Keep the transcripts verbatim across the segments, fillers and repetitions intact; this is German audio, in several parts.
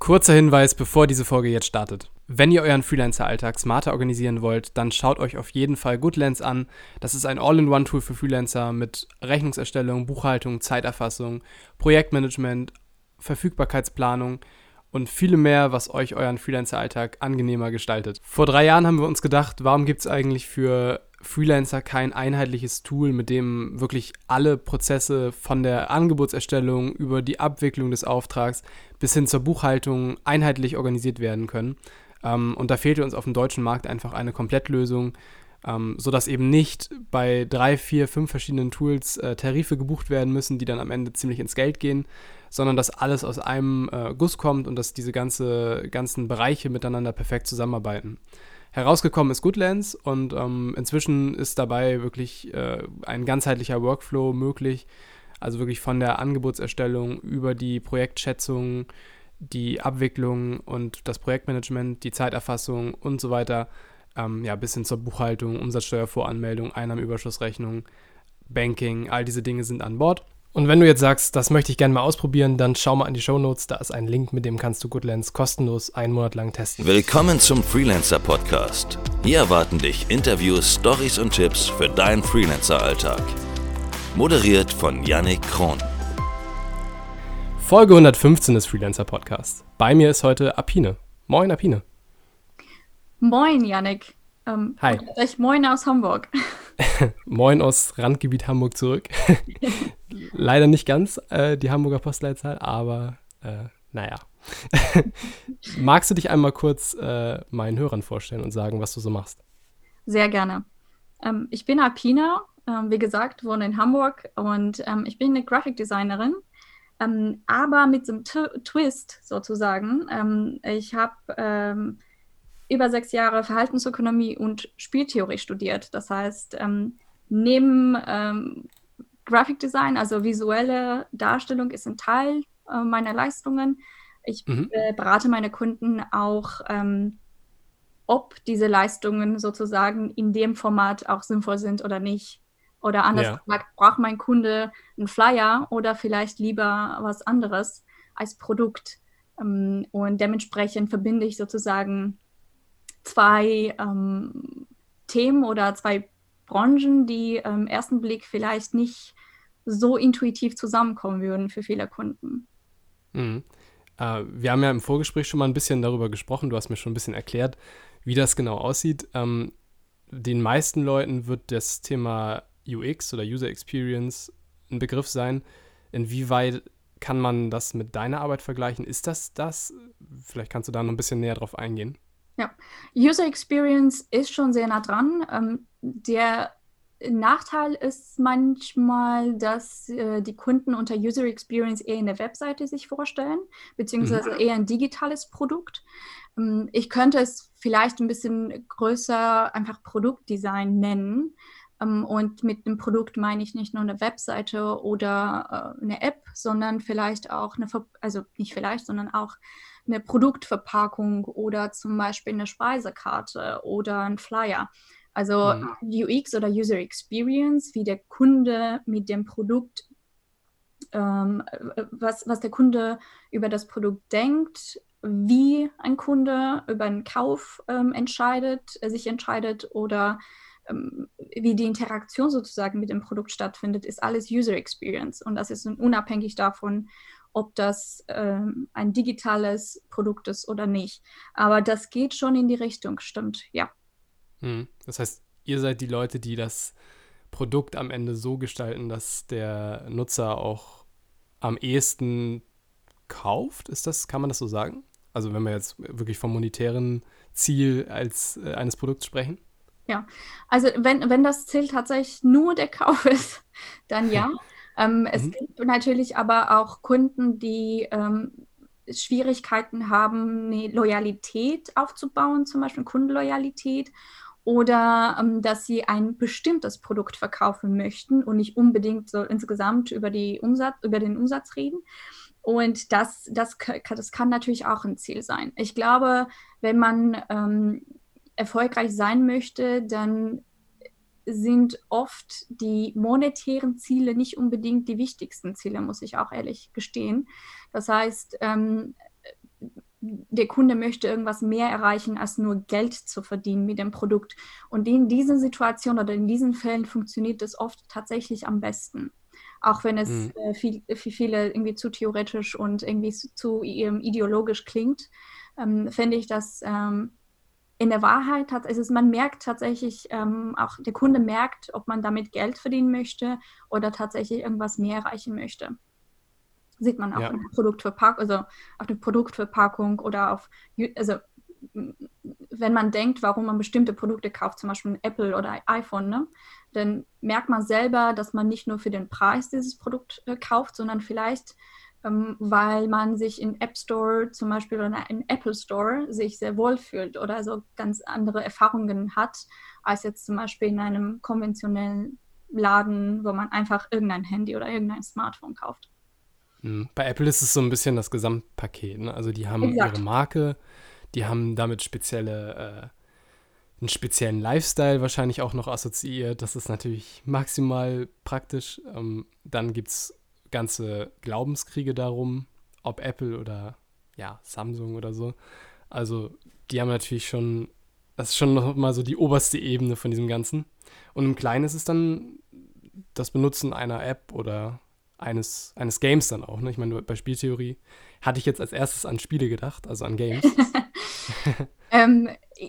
Kurzer Hinweis, bevor diese Folge jetzt startet. Wenn ihr euren Freelancer-Alltag smarter organisieren wollt, dann schaut euch auf jeden Fall Goodlands an. Das ist ein All-in-One-Tool für Freelancer mit Rechnungserstellung, Buchhaltung, Zeiterfassung, Projektmanagement, Verfügbarkeitsplanung und viele mehr, was euch euren Freelancer-Alltag angenehmer gestaltet. Vor drei Jahren haben wir uns gedacht, warum gibt es eigentlich für Freelancer kein einheitliches Tool, mit dem wirklich alle Prozesse von der Angebotserstellung über die Abwicklung des Auftrags bis hin zur Buchhaltung einheitlich organisiert werden können. Ähm, und da fehlte uns auf dem deutschen Markt einfach eine Komplettlösung, ähm, sodass eben nicht bei drei, vier, fünf verschiedenen Tools äh, Tarife gebucht werden müssen, die dann am Ende ziemlich ins Geld gehen, sondern dass alles aus einem äh, Guss kommt und dass diese ganze, ganzen Bereiche miteinander perfekt zusammenarbeiten. Herausgekommen ist Goodlands und ähm, inzwischen ist dabei wirklich äh, ein ganzheitlicher Workflow möglich, also wirklich von der Angebotserstellung über die Projektschätzung, die Abwicklung und das Projektmanagement, die Zeiterfassung und so weiter, ähm, ja, bis hin zur Buchhaltung, Umsatzsteuervoranmeldung, Einnahmenüberschussrechnung, Banking, all diese Dinge sind an Bord. Und wenn du jetzt sagst, das möchte ich gerne mal ausprobieren, dann schau mal in die Shownotes, da ist ein Link, mit dem kannst du Goodlands kostenlos einen Monat lang testen. Willkommen zum Freelancer-Podcast. Hier erwarten dich Interviews, Stories und Tipps für deinen Freelancer-Alltag. Moderiert von Yannick Kron. Folge hundertfünfzehn des Freelancer-Podcasts. Bei mir ist heute Apine. Moin, Apine. Moin, Yannick. Ähm, Hi. Ich moin aus Hamburg. Moin aus Randgebiet Hamburg zurück. Leider nicht ganz äh, die Hamburger Postleitzahl, aber äh, naja. Magst du dich einmal kurz äh, meinen Hörern vorstellen und sagen, was du so machst? Sehr gerne. Ähm, ich bin Apina, ähm, wie gesagt, wohne in Hamburg und ähm, ich bin eine Grafikdesignerin, ähm, aber mit so einem T- Twist sozusagen. Ähm, ich habe ähm, über sechs Jahre Verhaltensökonomie und Spieltheorie studiert. Das heißt, ähm, neben ähm, Grafikdesign, also visuelle Darstellung, ist ein Teil äh, meiner Leistungen. Ich Mhm. äh, berate meine Kunden auch, ähm, ob diese Leistungen sozusagen in dem Format auch sinnvoll sind oder nicht. Oder anders Ja. gesagt, braucht mein Kunde einen Flyer oder vielleicht lieber was anderes als Produkt. Ähm, und dementsprechend verbinde ich sozusagen zwei ähm, Themen oder zwei Branchen, die im ersten Blick vielleicht nicht so intuitiv zusammenkommen würden für viele Kunden. Mhm. Äh, wir haben ja im Vorgespräch schon mal ein bisschen darüber gesprochen. Du hast mir schon ein bisschen erklärt, wie das genau aussieht. Ähm, den meisten Leuten wird das Thema U X oder User Experience ein Begriff sein. Inwieweit kann man das mit deiner Arbeit vergleichen? Ist das das? Vielleicht kannst du da noch ein bisschen näher drauf eingehen. Ja, User Experience ist schon sehr nah dran. Ähm, der Nachteil ist manchmal, dass äh, die Kunden unter User Experience eher eine Webseite sich vorstellen, beziehungsweise eher ein digitales Produkt. Ähm, ich könnte es vielleicht ein bisschen größer einfach Produktdesign nennen. Ähm, und mit einem Produkt meine ich nicht nur eine Webseite oder äh, eine App, sondern vielleicht auch eine, Ver- also nicht vielleicht, sondern auch eine Produktverpackung oder zum Beispiel eine Speisekarte oder ein Flyer. Also Mhm. U X oder User Experience, wie der Kunde mit dem Produkt, ähm, was, was der Kunde über das Produkt denkt, wie ein Kunde über einen Kauf ähm, entscheidet, äh, sich entscheidet oder ähm, wie die Interaktion sozusagen mit dem Produkt stattfindet, ist alles User Experience. Und das ist unabhängig davon, ob das ähm, ein digitales Produkt ist oder nicht. Aber das geht schon in die Richtung, stimmt, ja. Mhm. Das heißt, ihr seid die Leute, die das Produkt am Ende so gestalten, dass der Nutzer auch am ehesten kauft. Ist das, kann man das so sagen? Also wenn wir jetzt wirklich vom monetären Ziel als äh, eines Produkts sprechen? Ja, also wenn, wenn das Ziel tatsächlich nur der Kauf ist, dann ja. Ähm, es Mhm. gibt natürlich aber auch Kunden, die ähm, Schwierigkeiten haben, eine Loyalität aufzubauen, zum Beispiel Kundenloyalität, oder ähm, dass sie ein bestimmtes Produkt verkaufen möchten und nicht unbedingt so insgesamt über die Umsatz, über den Umsatz reden. Und das, das, das kann natürlich auch ein Ziel sein. Ich glaube, wenn man ähm, erfolgreich sein möchte, dann sind oft die monetären Ziele nicht unbedingt die wichtigsten Ziele, muss ich auch ehrlich gestehen. Das heißt, ähm, der Kunde möchte irgendwas mehr erreichen, als nur Geld zu verdienen mit dem Produkt. Und in diesen Situationen oder in diesen Fällen funktioniert das oft tatsächlich am besten. Auch wenn es Mhm. äh, viel, für viele irgendwie zu theoretisch und irgendwie zu, zu ähm, ideologisch klingt, ähm, finde ich das ähm, in der Wahrheit, hat, also man merkt tatsächlich, ähm, auch der Kunde merkt, ob man damit Geld verdienen möchte oder tatsächlich irgendwas mehr erreichen möchte. Sieht man auch Ja. in der Produktverpackung, also auf der Produktverpackung oder auf, also wenn man denkt, warum man bestimmte Produkte kauft, zum Beispiel ein Apple oder ein iPhone, ne, dann merkt man selber, dass man nicht nur für den Preis dieses Produkt äh, kauft, sondern vielleicht, ähm, weil man sich in App Store zum Beispiel oder in Apple Store sich sehr wohl fühlt oder so ganz andere Erfahrungen hat, als jetzt zum Beispiel in einem konventionellen Laden, wo man einfach irgendein Handy oder irgendein Smartphone kauft. Mhm. Bei Apple ist es so ein bisschen das Gesamtpaket, ne? Also die haben ihre Exakt. Marke, die haben damit spezielle, äh, einen speziellen Lifestyle wahrscheinlich auch noch assoziiert. Das ist natürlich maximal praktisch. Ähm, dann gibt es ganze Glaubenskriege darum, ob Apple oder ja, Samsung oder so. Also die haben natürlich schon, das ist schon noch mal so die oberste Ebene von diesem Ganzen. Und im Kleinen ist es dann das Benutzen einer App oder eines, eines Games dann auch. Ne? Ich meine, bei Spieltheorie hatte ich jetzt als erstes an Spiele gedacht, also an Games. ähm,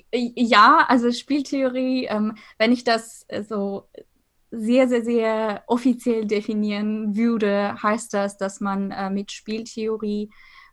ja, also Spieltheorie, ähm, wenn ich das äh, so sehr, sehr, sehr offiziell definieren würde, heißt das, dass man äh, mit Spieltheorie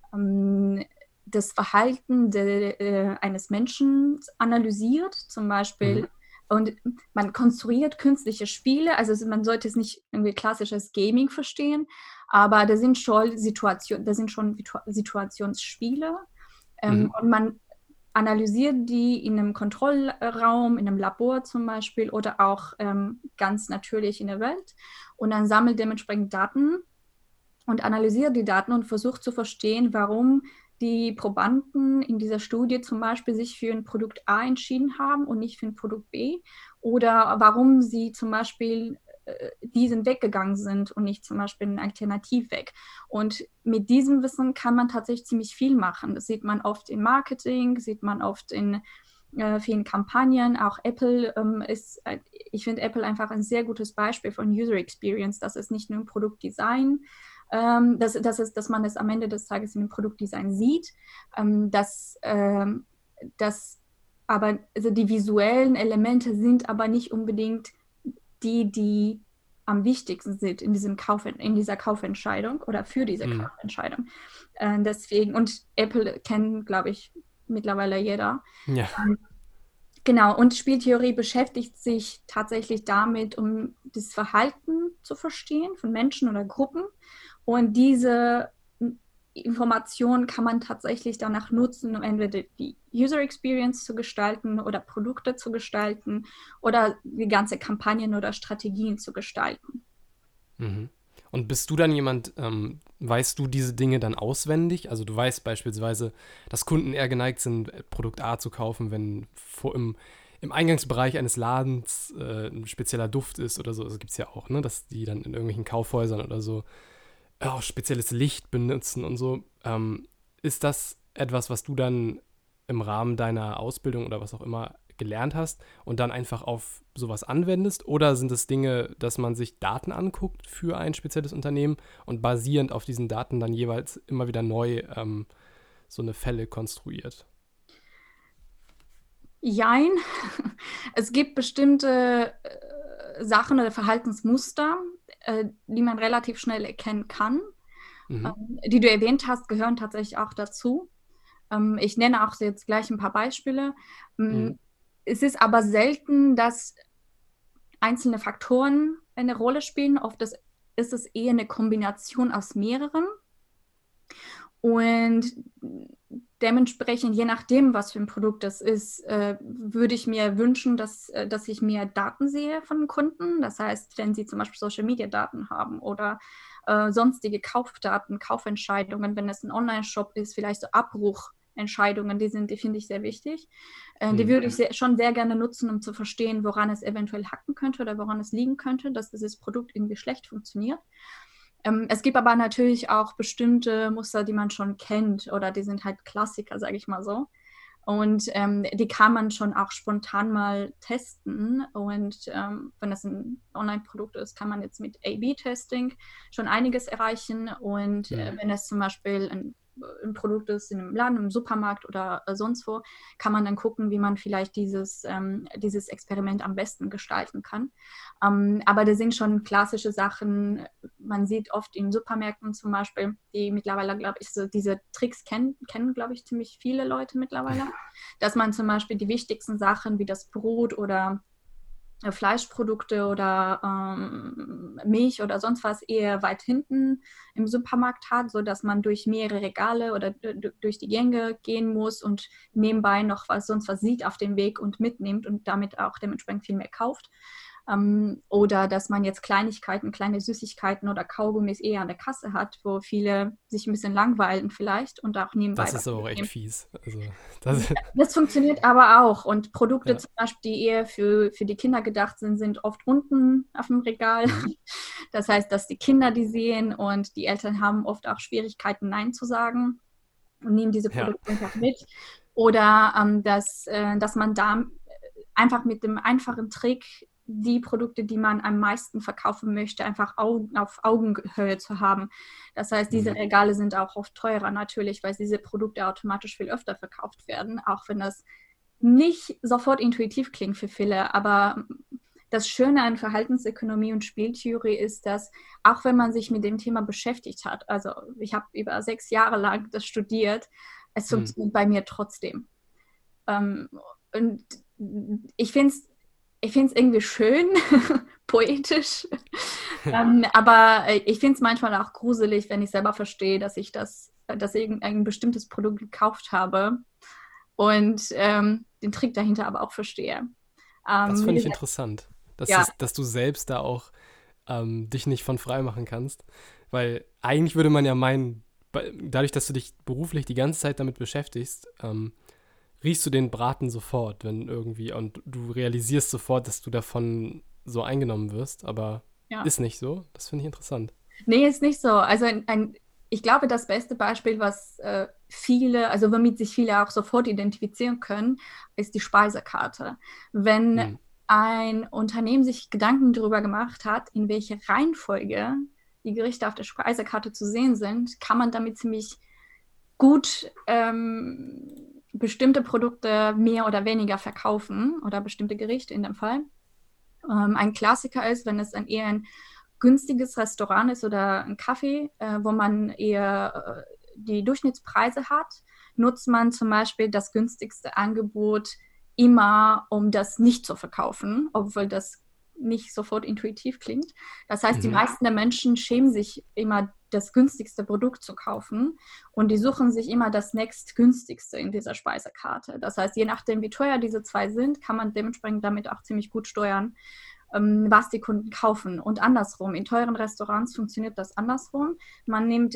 ähm, das Verhalten de, äh, eines Menschen analysiert, zum Beispiel. Mhm. Und man konstruiert künstliche Spiele, also man sollte es nicht irgendwie klassisches Gaming verstehen, aber da sind schon Situationen, da sind schon Situationsspiele. Ähm, Mhm. und man analysiert die in einem Kontrollraum, in einem Labor zum Beispiel oder auch ähm, ganz natürlich in der Welt und dann sammelt dementsprechend Daten und analysiert die Daten und versucht zu verstehen, warum die Probanden in dieser Studie zum Beispiel sich für ein Produkt A entschieden haben und nicht für ein Produkt B oder warum sie zum Beispiel äh, diesen Weg gegangen sind und nicht zum Beispiel einen Alternativweg. Und mit diesem Wissen kann man tatsächlich ziemlich viel machen. Das sieht man oft in Marketing, sieht man oft in äh, vielen Kampagnen. Auch Apple ähm, ist, äh, ich finde Apple einfach ein sehr gutes Beispiel von User Experience. Das ist nicht nur ein Produktdesign, ähm, dass, dass, es, dass man es am Ende des Tages in dem Produktdesign sieht, ähm, dass, ähm, dass aber also die visuellen Elemente sind aber nicht unbedingt die, die am wichtigsten sind in, diesem Kauf, in dieser Kaufentscheidung oder für diese Mhm. Kaufentscheidung. Äh, deswegen, und Apple kennt, glaube ich, mittlerweile jeder. Ja. Ähm, Genau, und Spieltheorie beschäftigt sich tatsächlich damit, um das Verhalten zu verstehen von Menschen oder Gruppen. Und diese Informationen kann man tatsächlich danach nutzen, um entweder die User Experience zu gestalten oder Produkte zu gestalten oder die ganze Kampagnen oder Strategien zu gestalten. Mhm. Und bist du dann jemand, ähm, weißt du diese Dinge dann auswendig? Also du weißt beispielsweise, dass Kunden eher geneigt sind, Produkt A zu kaufen, wenn vor im, im Eingangsbereich eines Ladens äh, ein spezieller Duft ist oder so. Das gibt es ja auch, ne? Dass die dann in irgendwelchen Kaufhäusern oder so auch spezielles Licht benutzen und so. Ähm, ist das etwas, was du dann im Rahmen deiner Ausbildung oder was auch immer gelernt hast und dann einfach auf sowas anwendest? Oder sind es Dinge, dass man sich Daten anguckt für ein spezielles Unternehmen und basierend auf diesen Daten dann jeweils immer wieder neu ähm, so eine Fälle konstruiert? Jein. Es gibt bestimmte äh, Sachen oder Verhaltensmuster, äh, die man relativ schnell erkennen kann. Mhm. Ähm, die du erwähnt hast, gehören tatsächlich auch dazu. Ähm, ich nenne auch jetzt gleich ein paar Beispiele. Mhm. Ähm, es ist aber selten, dass einzelne Faktoren eine Rolle spielen. Oft ist, ist es eher eine Kombination aus mehreren. Und dementsprechend, je nachdem, was für ein Produkt das ist, äh, würde ich mir wünschen, dass, äh, dass ich mehr Daten sehe von den Kunden. Das heißt, wenn sie zum Beispiel Social-Media-Daten haben oder äh, sonstige Kaufdaten, Kaufentscheidungen, wenn es ein Online-Shop ist, vielleicht so Abbruchentscheidungen, die sind, die finde ich sehr wichtig. Äh, die Mhm. würde ich sehr, schon sehr gerne nutzen, um zu verstehen, woran es eventuell hacken könnte oder woran es liegen könnte, dass dieses Produkt irgendwie schlecht funktioniert. Ähm, es gibt aber natürlich auch bestimmte Muster, die man schon kennt oder die sind halt Klassiker, sage ich mal so. Und ähm, die kann man schon auch spontan mal testen. Und ähm, wenn das ein Online-Produkt ist, kann man jetzt mit A B Testing schon einiges erreichen. Und äh, Hm. wenn es zum Beispiel ein, ein Produkt ist in einem Laden, im Supermarkt oder äh, sonst wo, kann man dann gucken, wie man vielleicht dieses, ähm, dieses Experiment am besten gestalten kann. Ähm, aber das sind schon klassische Sachen. Man sieht oft in Supermärkten zum Beispiel, die mittlerweile, glaube ich, so diese Tricks kennen, kennen, glaube ich, ziemlich viele Leute mittlerweile, dass man zum Beispiel die wichtigsten Sachen wie das Brot oder äh, Fleischprodukte oder ähm, Milch oder sonst was eher weit hinten im Supermarkt hat, sodass man durch mehrere Regale oder d- durch die Gänge gehen muss und nebenbei noch was sonst was sieht auf dem Weg und mitnimmt und damit auch dementsprechend viel mehr kauft. Ähm, oder dass man jetzt Kleinigkeiten, kleine Süßigkeiten oder Kaugummis eher an der Kasse hat, wo viele sich ein bisschen langweilen vielleicht und auch nebenbei Das was ist aber auch echt mitnehmen. fies. Also, das, Das funktioniert aber auch. Und Produkte ja. zum Beispiel, die eher für, für die Kinder gedacht sind, sind oft unten auf dem Regal. Mhm. Das heißt, dass die Kinder die sehen und die Eltern haben oft auch Schwierigkeiten, Nein zu sagen und nehmen diese Ja. Produkte einfach mit. Oder ähm, dass, äh, dass man da einfach mit dem einfachen Trick die Produkte, die man am meisten verkaufen möchte, einfach Augen, auf Augenhöhe zu haben. Das heißt, diese Mhm. Regale sind auch oft teurer natürlich, weil diese Produkte automatisch viel öfter verkauft werden, auch wenn das nicht sofort intuitiv klingt für viele. Aber das Schöne an Verhaltensökonomie und Spieltheorie ist, dass auch wenn man sich mit dem Thema beschäftigt hat, also ich habe über sechs Jahre lang das studiert, es Mhm. funktioniert bei mir trotzdem. Ähm, und ich finde es ich finde es irgendwie schön, poetisch, ähm, aber ich finde es manchmal auch gruselig, wenn ich selber verstehe, dass ich das, dass ich ein bestimmtes Produkt gekauft habe und ähm, den Trick dahinter aber auch verstehe. Das Ähm, wie finde ich gesagt, interessant, dass, ja, es, dass du selbst da auch ähm, dich nicht von frei machen kannst. Weil eigentlich würde man ja meinen, bei- dadurch, dass du dich beruflich die ganze Zeit damit beschäftigst, ähm, riechst du den Braten sofort, wenn irgendwie, und du realisierst sofort, dass du davon so eingenommen wirst, aber ja. ist nicht so. Das finde ich interessant. Nee, ist nicht so. Also ein, ein, ich glaube, das beste Beispiel, was äh, viele, also womit sich viele auch sofort identifizieren können, ist die Speisekarte. Wenn Hm. ein Unternehmen sich Gedanken darüber gemacht hat, in welcher Reihenfolge die Gerichte auf der Speisekarte zu sehen sind, kann man damit ziemlich gut ähm, bestimmte Produkte mehr oder weniger verkaufen oder bestimmte Gerichte in dem Fall. Ähm, ein Klassiker ist, wenn es ein eher ein günstiges Restaurant ist oder ein Kaffee, äh, wo man eher äh, die Durchschnittspreise hat, nutzt man zum Beispiel das günstigste Angebot immer, um das nicht zu verkaufen, obwohl das nicht sofort intuitiv klingt. Das heißt, die Mhm. meisten der Menschen schämen sich immer, das günstigste Produkt zu kaufen und die suchen sich immer das nächstgünstigste in dieser Speisekarte. Das heißt, je nachdem, wie teuer diese zwei sind, kann man dementsprechend damit auch ziemlich gut steuern, ähm, was die Kunden kaufen. Und andersrum, in teuren Restaurants funktioniert das andersrum. Man nimmt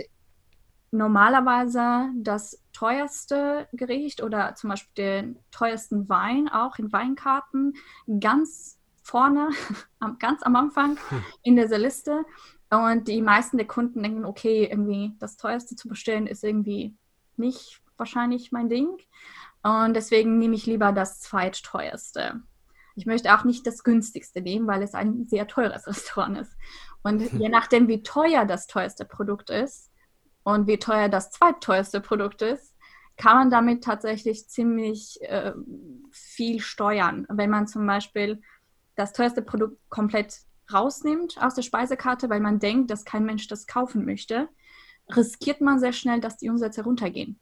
normalerweise das teuerste Gericht oder zum Beispiel den teuersten Wein auch in Weinkarten ganz vorne, ganz am Anfang Hm. in dieser Liste. Und die meisten der Kunden denken, okay, irgendwie das teuerste zu bestellen ist irgendwie nicht wahrscheinlich mein Ding. Und deswegen nehme ich lieber das zweitteuerste. Ich möchte auch nicht das günstigste nehmen, weil es ein sehr teures Restaurant ist. Und je nachdem, wie teuer das teuerste Produkt ist und wie teuer das zweitteuerste Produkt ist, kann man damit tatsächlich ziemlich äh, viel steuern. Wenn man zum Beispiel das teuerste Produkt komplett rausnimmt aus der Speisekarte, weil man denkt, dass kein Mensch das kaufen möchte, riskiert man sehr schnell, dass die Umsätze runtergehen.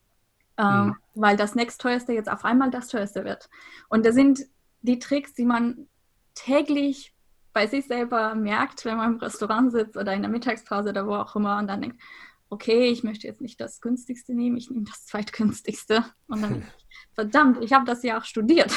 Hm. Ähm, weil das nächstteuerste jetzt auf einmal das teuerste wird. Und das sind die Tricks, die man täglich bei sich selber merkt, wenn man im Restaurant sitzt oder in der Mittagspause oder wo auch immer und dann denkt, okay, ich möchte jetzt nicht das günstigste nehmen, ich nehme das zweitgünstigste. Und dann, verdammt, ich habe das ja auch studiert.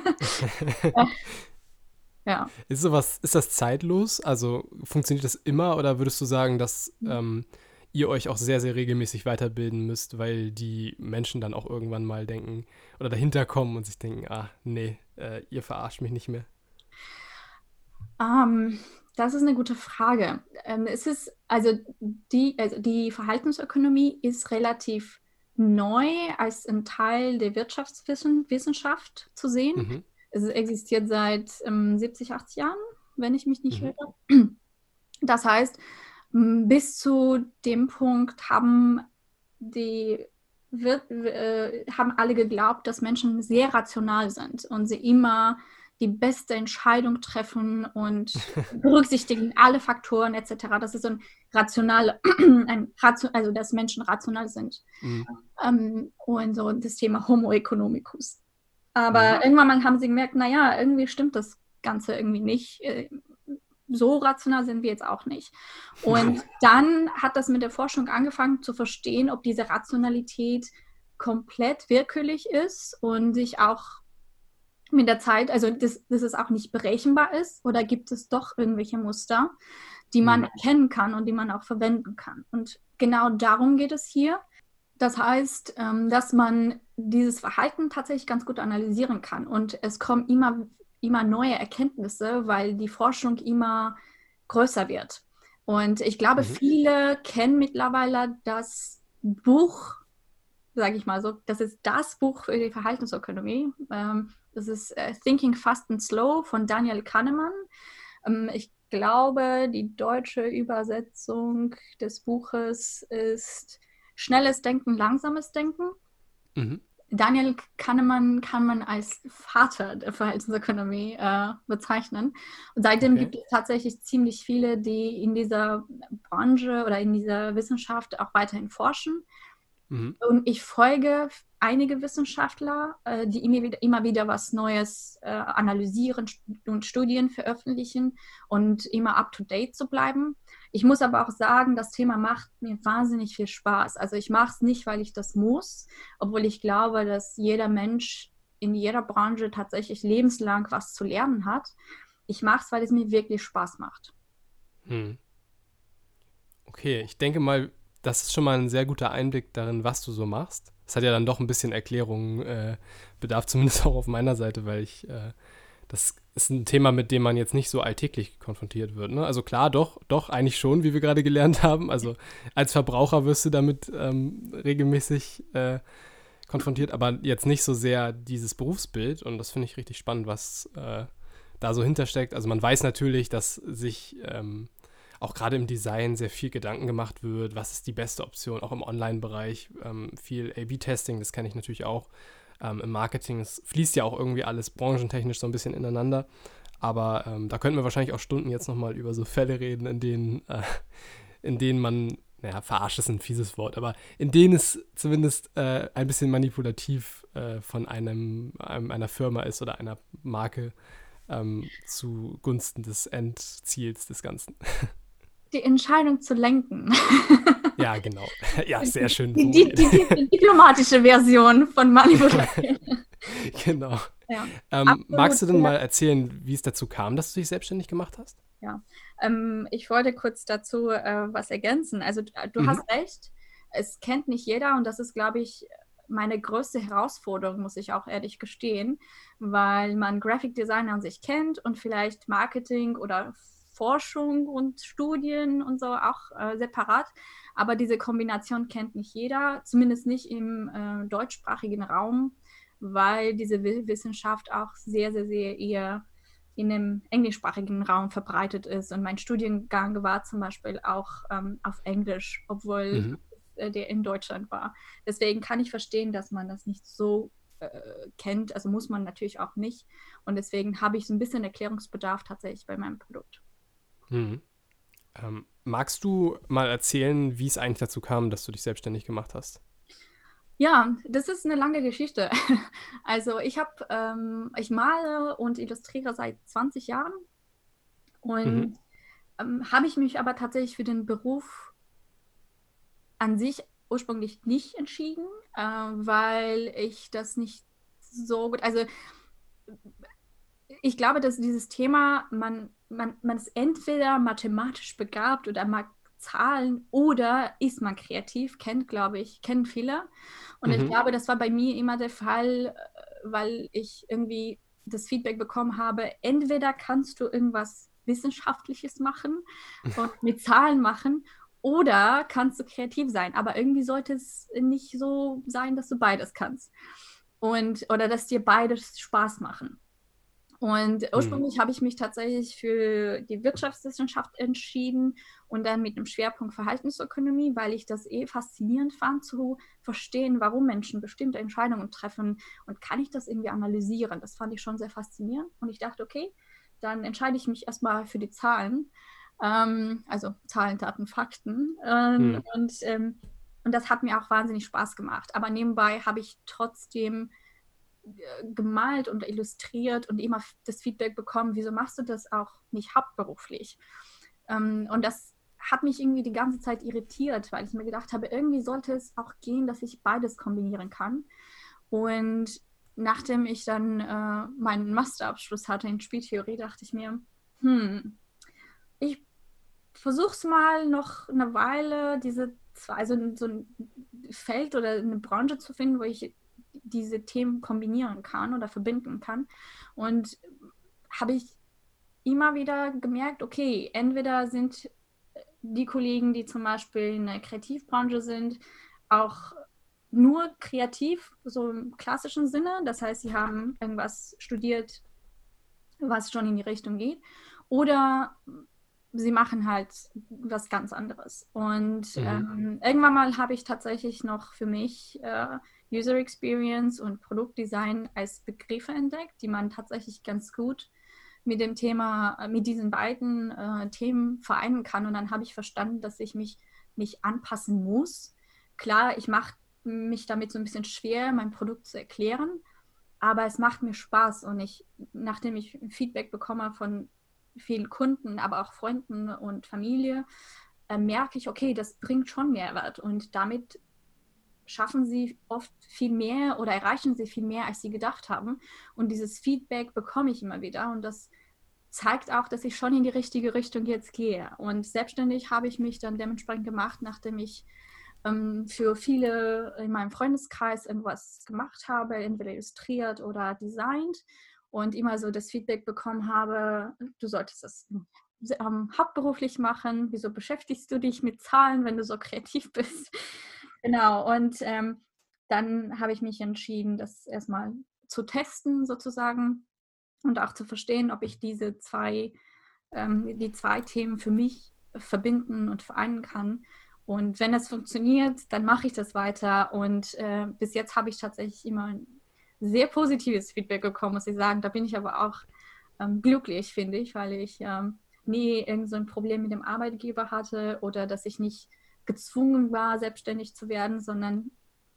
Ja. Ist sowas, ist das zeitlos? Also funktioniert das immer oder würdest du sagen, dass ähm, ihr euch auch sehr, sehr regelmäßig weiterbilden müsst, weil die Menschen dann auch irgendwann mal denken oder dahinter kommen und sich denken, ah, nee, äh, ihr verarscht mich nicht mehr. Ähm, Das ist eine gute Frage. Ähm, es ist, also die, also die Verhaltensökonomie ist relativ neu als ein Teil der Wirtschaftswissenschaft zu sehen. Mhm. Es existiert seit ähm, siebzig, achtzig Jahren, wenn ich mich nicht Mhm. irre. Das heißt, m, bis zu dem Punkt haben die wird, äh, haben alle geglaubt, dass Menschen sehr rational sind und sie immer die beste Entscheidung treffen und berücksichtigen alle Faktoren et cetera. Das ist so ein rationale, ein Ratio, also dass Menschen rational sind. Mhm. Ähm, und so das Thema Homo economicus. Aber Mhm. irgendwann mal haben sie gemerkt, naja, irgendwie stimmt das Ganze irgendwie nicht. Äh, So rational sind wir jetzt auch nicht. Und dann hat das mit der Forschung angefangen zu verstehen, ob diese Rationalität komplett willkürlich ist und sich auch mit der Zeit, also dass, dass es auch nicht berechenbar ist, oder gibt es doch irgendwelche Muster, die man Mhm. erkennen kann und die man auch verwenden kann. Und genau darum geht es hier. Das heißt, ähm, dass man dieses Verhalten tatsächlich ganz gut analysieren kann. Und es kommen immer, immer neue Erkenntnisse, weil die Forschung immer größer wird. Und ich glaube, Mhm. viele kennen mittlerweile das Buch, sage ich mal so, das ist das Buch für die Verhaltensökonomie. Ähm, das ist äh, Thinking Fast and Slow von Daniel Kahneman. Ähm, ich glaube, die deutsche Übersetzung des Buches ist Schnelles Denken, langsames Denken. Mhm. Daniel Kahneman kann man als Vater der Verhaltensökonomie äh, bezeichnen. Und seitdem Okay. gibt es tatsächlich ziemlich viele, die in dieser Branche oder in dieser Wissenschaft auch weiterhin forschen. Mhm. Und ich folge einige Wissenschaftler, äh, die immer wieder, immer wieder was Neues äh, analysieren und Studien veröffentlichen und immer up-to-date zu bleiben. Ich muss aber auch sagen, das Thema macht mir wahnsinnig viel Spaß. Also ich mache es nicht, weil ich das muss, obwohl ich glaube, dass jeder Mensch in jeder Branche tatsächlich lebenslang was zu lernen hat. Ich mache es, weil es mir wirklich Spaß macht. Mhm. Okay, ich denke mal, das ist schon mal ein sehr guter Einblick darin, was du so machst. Es hat ja dann doch ein bisschen Erklärung äh, bedarf, zumindest auch auf meiner Seite, weil ich, äh, das ist ein Thema, mit dem man jetzt nicht so alltäglich konfrontiert wird. Ne? Also klar, doch, doch, eigentlich schon, wie wir gerade gelernt haben. Also als Verbraucher wirst du damit ähm, regelmäßig äh, konfrontiert, aber jetzt nicht so sehr dieses Berufsbild. Und das finde ich richtig spannend, was äh, da so hintersteckt. Also man weiß natürlich, dass sich ähm, auch gerade im Design sehr viel Gedanken gemacht wird, was ist die beste Option, auch im Online-Bereich, ähm, viel A B Testing, das kenne ich natürlich auch. Ähm, Im Marketing, es fließt ja auch irgendwie alles branchentechnisch so ein bisschen ineinander, aber ähm, da könnten wir wahrscheinlich auch Stunden jetzt nochmal über so Fälle reden, in denen, äh, in denen man, naja, verarscht ist ein fieses Wort, aber in denen es zumindest äh, ein bisschen manipulativ äh, von einem, einem, einer Firma ist oder einer Marke ähm, zugunsten des Endziels des Ganzen. Die Entscheidung zu lenken. Ja, genau. Ja, sehr schön Die, die, formuliert. die, die diplomatische Version von Manipulation. Genau. Ja, Ähm, absolut. magst du denn mal erzählen, wie es dazu kam, dass du dich selbstständig gemacht hast? Ja. Ähm, ich wollte kurz dazu äh, was ergänzen. Also du, du Mhm. hast recht, es kennt nicht jeder und das ist, glaube ich, meine größte Herausforderung, muss ich auch ehrlich gestehen, weil man Graphic Design an sich kennt und vielleicht Marketing oder Forschung und Studien und so auch äh, separat. Aber diese Kombination kennt nicht jeder, zumindest nicht im äh, deutschsprachigen Raum, weil diese Wissenschaft auch sehr, sehr, sehr eher in dem englischsprachigen Raum verbreitet ist. Und mein Studiengang war zum Beispiel auch ähm, auf Englisch, obwohl Mhm. äh, der in Deutschland war. Deswegen kann ich verstehen, dass man das nicht so äh, kennt. Also muss man natürlich auch nicht. Und deswegen habe ich so ein bisschen Erklärungsbedarf tatsächlich bei meinem Produkt. Mhm. Ähm, magst du mal erzählen, wie es eigentlich dazu kam, dass du dich selbstständig gemacht hast? Ja, das ist eine lange Geschichte. Also ich habe, ähm, ich male und illustriere seit zwanzig Jahren Mhm. und ähm, habe ich mich aber tatsächlich für den Beruf an sich ursprünglich nicht entschieden, äh, weil ich das nicht so gut, also ich glaube, dass dieses Thema, man, man, man ist entweder mathematisch begabt oder mag Zahlen oder ist man kreativ, kennt, glaube ich, kennen viele. Und ich Mhm. glaube, das war bei mir immer der Fall, äh, weil ich irgendwie das Feedback bekommen habe, entweder kannst du irgendwas Wissenschaftliches machen und mit Zahlen machen, oder kannst du kreativ sein. Aber irgendwie sollte es nicht so sein, dass du beides kannst. Und, oder dass dir beides Spaß machen. Und ursprünglich mhm. habe ich mich tatsächlich für die Wirtschaftswissenschaft entschieden und dann mit einem Schwerpunkt Verhaltensökonomie, weil ich das eh faszinierend fand, zu verstehen, warum Menschen bestimmte Entscheidungen treffen und kann ich das irgendwie analysieren. Das fand ich schon sehr faszinierend und ich dachte, okay, dann entscheide ich mich erstmal für die Zahlen, ähm, also Zahlen, Daten, Fakten ähm, mhm. und, ähm, und das hat mir auch wahnsinnig Spaß gemacht. Aber nebenbei habe ich trotzdem gemalt und illustriert und immer das Feedback bekommen, wieso machst du das auch nicht hauptberuflich? Ähm, und das hat mich irgendwie die ganze Zeit irritiert, weil ich mir gedacht habe, irgendwie sollte es auch gehen, dass ich beides kombinieren kann. Und nachdem ich dann äh, meinen Masterabschluss hatte in Spieltheorie, dachte ich mir, hm, ich versuche es mal noch eine Weile, diese zwei, also so ein Feld oder eine Branche zu finden, wo ich diese Themen kombinieren kann oder verbinden kann. Und habe ich immer wieder gemerkt, okay, entweder sind die Kollegen, die zum Beispiel in der Kreativbranche sind, auch nur kreativ, so im klassischen Sinne. Das heißt, sie haben irgendwas studiert, was schon in die Richtung geht. Oder sie machen halt was ganz anderes. Und mhm. ähm, irgendwann mal habe ich tatsächlich noch für mich äh, User Experience und Produktdesign als Begriffe entdeckt, die man tatsächlich ganz gut mit dem Thema, mit diesen beiden äh, Themen vereinen kann. Und dann habe ich verstanden, dass ich mich nicht anpassen muss. Klar, ich mache mich damit so ein bisschen schwer, mein Produkt zu erklären, aber es macht mir Spaß. Und ich, nachdem ich Feedback bekomme von vielen Kunden, aber auch Freunden und Familie, äh, merke ich, okay, das bringt schon Mehrwert. Und damit schaffen sie oft viel mehr oder erreichen sie viel mehr, als sie gedacht haben. Und dieses Feedback bekomme ich immer wieder. Und das zeigt auch, dass ich schon in die richtige Richtung jetzt gehe. Und selbstständig habe ich mich dann dementsprechend gemacht, nachdem ich ähm, für viele in meinem Freundeskreis irgendwas gemacht habe, entweder illustriert oder designt. Und immer so das Feedback bekommen habe, du solltest das ähm, hauptberuflich machen. Wieso beschäftigst du dich mit Zahlen, wenn du so kreativ bist? Genau, und ähm, dann habe ich mich entschieden, das erstmal zu testen sozusagen und auch zu verstehen, ob ich diese zwei, ähm, die zwei Themen für mich verbinden und vereinen kann. Und wenn das funktioniert, dann mache ich das weiter. Und äh, bis jetzt habe ich tatsächlich immer ein sehr positives Feedback bekommen, muss ich sagen. Da bin ich aber auch ähm, glücklich, finde ich, weil ich ähm, nie irgend so ein Problem mit dem Arbeitgeber hatte oder dass ich nicht gezwungen war, selbstständig zu werden, sondern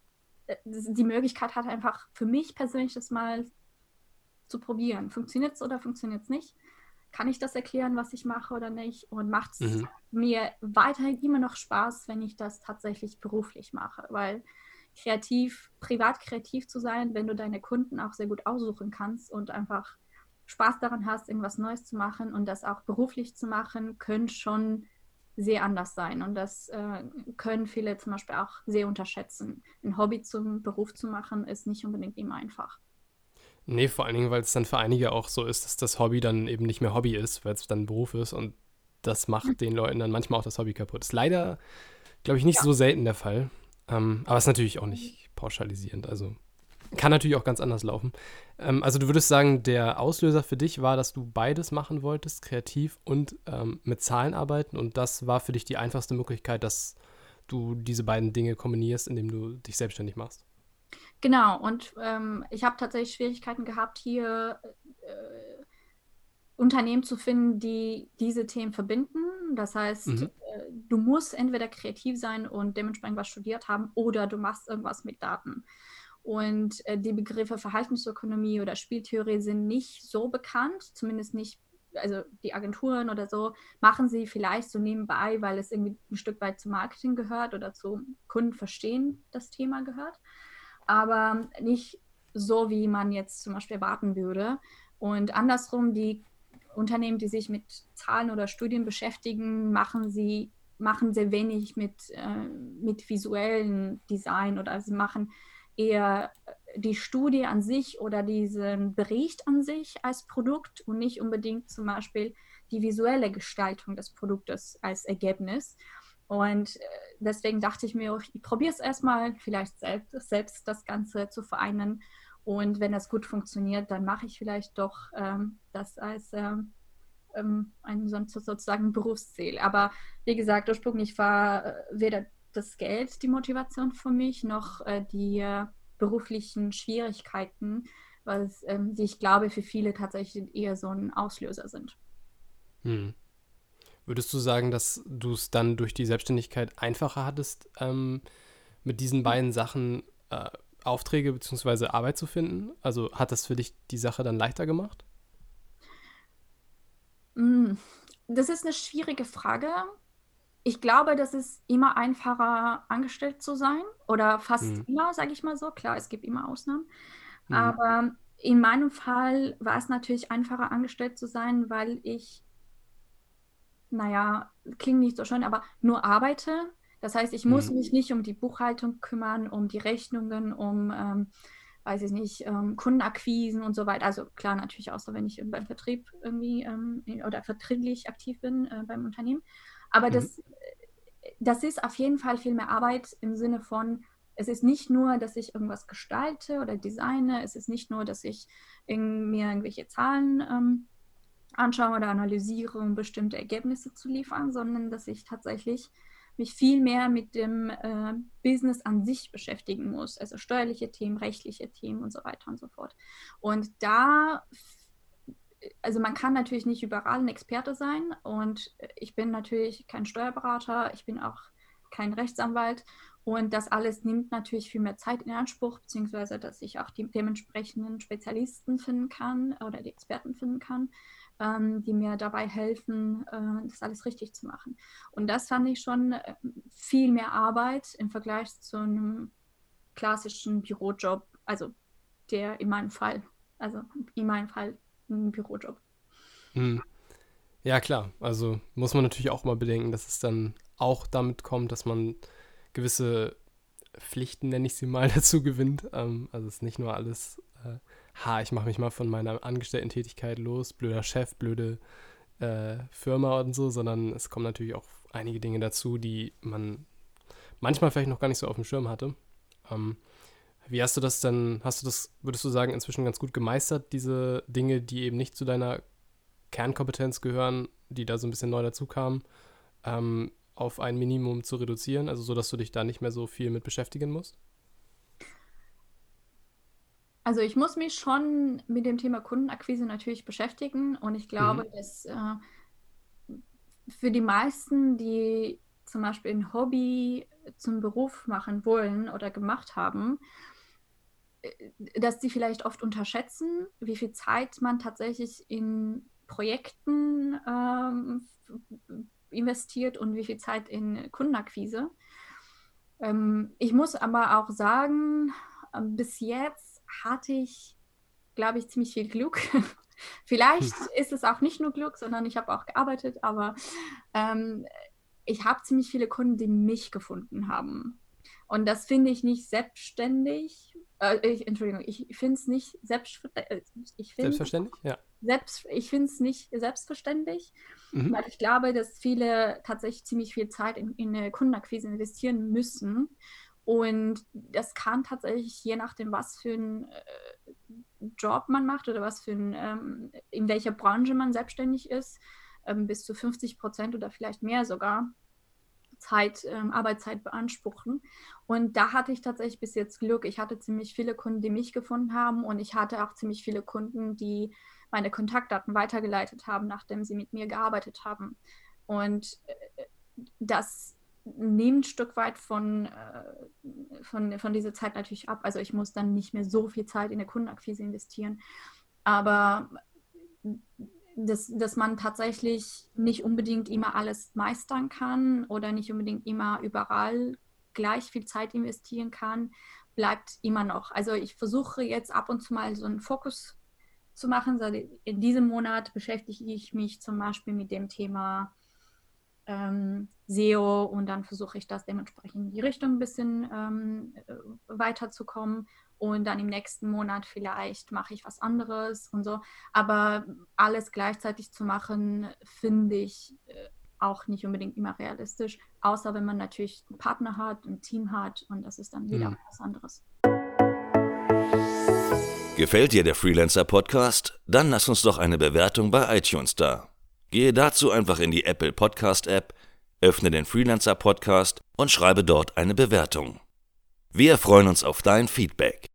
die Möglichkeit hatte einfach für mich persönlich das mal zu probieren. Funktioniert es oder funktioniert es nicht? Kann ich das erklären, was ich mache oder nicht? Und macht es mhm. mir weiterhin immer noch Spaß, wenn ich das tatsächlich beruflich mache? Weil kreativ, privat kreativ zu sein, wenn du deine Kunden auch sehr gut aussuchen kannst und einfach Spaß daran hast, irgendwas Neues zu machen und das auch beruflich zu machen, können schon sehr anders sein. Und das äh, können viele zum Beispiel auch sehr unterschätzen. Ein Hobby zum Beruf zu machen, ist nicht unbedingt immer einfach. Nee, vor allen Dingen, weil es dann für einige auch so ist, dass das Hobby dann eben nicht mehr Hobby ist, weil es dann Beruf ist und das macht mhm. den Leuten dann manchmal auch das Hobby kaputt. Ist leider, glaube ich, nicht ja. so selten der Fall. Ähm, aber ist natürlich auch nicht pauschalisierend. Also kann natürlich auch ganz anders laufen. Ähm, also du würdest sagen, der Auslöser für dich war, dass du beides machen wolltest, kreativ und ähm, mit Zahlen arbeiten, und das war für dich die einfachste Möglichkeit, dass du diese beiden Dinge kombinierst, indem du dich selbstständig machst. Genau, und ähm, ich habe tatsächlich Schwierigkeiten gehabt, hier äh, Unternehmen zu finden, die diese Themen verbinden. Das heißt, mhm. äh, du musst entweder kreativ sein und dementsprechend was studiert haben, oder du machst irgendwas mit Daten. Und äh, die Begriffe Verhaltensökonomie oder Spieltheorie sind nicht so bekannt, zumindest nicht, also die Agenturen oder so machen sie vielleicht so nebenbei, weil es irgendwie ein Stück weit zum Marketing gehört oder zu Kunden verstehen das Thema gehört. Aber nicht so, wie man jetzt zum Beispiel erwarten würde. Und andersrum, die Unternehmen, die sich mit Zahlen oder Studien beschäftigen, machen sie machen sehr wenig mit, äh, mit visuellen Design, oder sie machen eher die Studie an sich oder diesen Bericht an sich als Produkt und nicht unbedingt zum Beispiel die visuelle Gestaltung des Produktes als Ergebnis. Und äh, deswegen dachte ich mir, ich probiere es erstmal, vielleicht selbst, selbst das Ganze zu vereinen. Und wenn das gut funktioniert, dann mache ich vielleicht doch ähm, das als ähm, ähm, ein sonst sozusagen Berufsziel. Aber wie gesagt, ursprünglich war äh, weder das Geld die Motivation für mich, noch äh, die äh, beruflichen Schwierigkeiten, was, ähm, die ich glaube für viele tatsächlich eher so ein Auslöser sind. Hm. Würdest du sagen, dass du es dann durch die Selbstständigkeit einfacher hattest, ähm, mit diesen beiden Sachen äh, Aufträge bzw. Arbeit zu finden? Also hat das für dich die Sache dann leichter gemacht? Mm, Das ist eine schwierige Frage. Ich glaube, das ist immer einfacher, angestellt zu sein oder fast Hm. immer, sage ich mal so. Klar, es gibt immer Ausnahmen. Hm. Aber in meinem Fall war es natürlich einfacher, angestellt zu sein, weil ich, naja, klingt nicht so schön, aber nur arbeite. Das heißt, ich muss Hm. mich nicht um die Buchhaltung kümmern, um die Rechnungen, um, ähm, weiß ich nicht, ähm, Kundenakquisen und so weiter. Also klar, natürlich außer wenn ich beim Vertrieb irgendwie ähm, oder vertrieblich aktiv bin äh, beim Unternehmen. Aber Mhm. das, das ist auf jeden Fall viel mehr Arbeit im Sinne von, es ist nicht nur, dass ich irgendwas gestalte oder designe, es ist nicht nur, dass ich in, mir irgendwelche Zahlen ähm, anschaue oder analysiere, um bestimmte Ergebnisse zu liefern, sondern dass ich tatsächlich mich viel mehr mit dem äh, Business an sich beschäftigen muss, also steuerliche Themen, rechtliche Themen und so weiter und so fort. Und da, also man kann natürlich nicht überall ein Experte sein und ich bin natürlich kein Steuerberater, ich bin auch kein Rechtsanwalt und das alles nimmt natürlich viel mehr Zeit in Anspruch, beziehungsweise dass ich auch die dementsprechenden Spezialisten finden kann oder die Experten finden kann, ähm, die mir dabei helfen, äh, das alles richtig zu machen. Und das fand ich schon äh, viel mehr Arbeit im Vergleich zu einem klassischen Bürojob, also der in meinem Fall, also in meinem Fall ein Bürojob. Hm. Ja, klar. Also muss man natürlich auch mal bedenken, dass es dann auch damit kommt, dass man gewisse Pflichten, nenne ich sie mal, dazu gewinnt. Ähm, also es ist nicht nur alles, äh, ha, ich mache mich mal von meiner Angestellten-Tätigkeit los, blöder Chef, blöde äh, Firma und so, sondern es kommen natürlich auch einige Dinge dazu, die man manchmal vielleicht noch gar nicht so auf dem Schirm hatte. Ähm, wie hast du das denn, hast du das, würdest du sagen, inzwischen ganz gut gemeistert, diese Dinge, die eben nicht zu deiner Kernkompetenz gehören, die da so ein bisschen neu dazu kamen, ähm, auf ein Minimum zu reduzieren, also so, dass du dich da nicht mehr so viel mit beschäftigen musst? Also ich muss mich schon mit dem Thema Kundenakquise natürlich beschäftigen und ich Mhm. glaube, dass äh, für die meisten, die zum Beispiel ein Hobby zum Beruf machen wollen oder gemacht haben, äh, dass die vielleicht oft unterschätzen, wie viel Zeit man tatsächlich in Projekten ähm, investiert und wie viel Zeit in Kundenakquise. Ähm, ich muss aber auch sagen, äh, bis jetzt hatte ich, glaube ich, ziemlich viel Glück. Hm. Vielleicht ist es auch nicht nur Glück, sondern ich habe auch gearbeitet, aber ähm, ich habe ziemlich viele Kunden, die mich gefunden haben. Und das finde ich nicht selbstständig. Äh, ich, Entschuldigung, ich finde es nicht selbst, äh, ich finde Selbstverständlich? Ja. selbst, ich finde es nicht selbstverständlich, Mhm. weil ich glaube, dass viele tatsächlich ziemlich viel Zeit in, in eine Kundenakquise investieren müssen. Und das kann tatsächlich, je nachdem, was für ein äh, Job man macht oder was für ein, ähm, in welcher Branche man selbstständig ist, ähm, bis zu fünfzig Prozent oder vielleicht mehr sogar Zeit, ähm, Arbeitszeit beanspruchen. Und da hatte ich tatsächlich bis jetzt Glück. Ich hatte ziemlich viele Kunden, die mich gefunden haben und ich hatte auch ziemlich viele Kunden, die meine Kontaktdaten weitergeleitet haben, nachdem sie mit mir gearbeitet haben. Und äh, das nimmt ein Stück weit von, äh, von, von dieser Zeit natürlich ab. Also ich muss dann nicht mehr so viel Zeit in der Kundenakquise investieren. Aber dass, dass man tatsächlich nicht unbedingt immer alles meistern kann oder nicht unbedingt immer überall gleich viel Zeit investieren kann, bleibt immer noch. Also ich versuche jetzt ab und zu mal so einen Fokus zu machen. In diesem Monat beschäftige ich mich zum Beispiel mit dem Thema ähm, S E O und dann versuche ich das dementsprechend in die Richtung ein bisschen ähm, weiterzukommen. und dann im nächsten Monat vielleicht mache ich was anderes und so. Aber alles gleichzeitig zu machen, finde ich äh, auch nicht unbedingt immer realistisch, außer wenn man natürlich einen Partner hat, ein Team hat und das ist dann wieder Hm. was anderes. Gefällt dir der Freelancer-Podcast? Dann lass uns doch eine Bewertung bei iTunes da. Gehe dazu einfach in die Apple Podcast-App, öffne den Freelancer-Podcast und schreibe dort eine Bewertung. Wir freuen uns auf dein Feedback.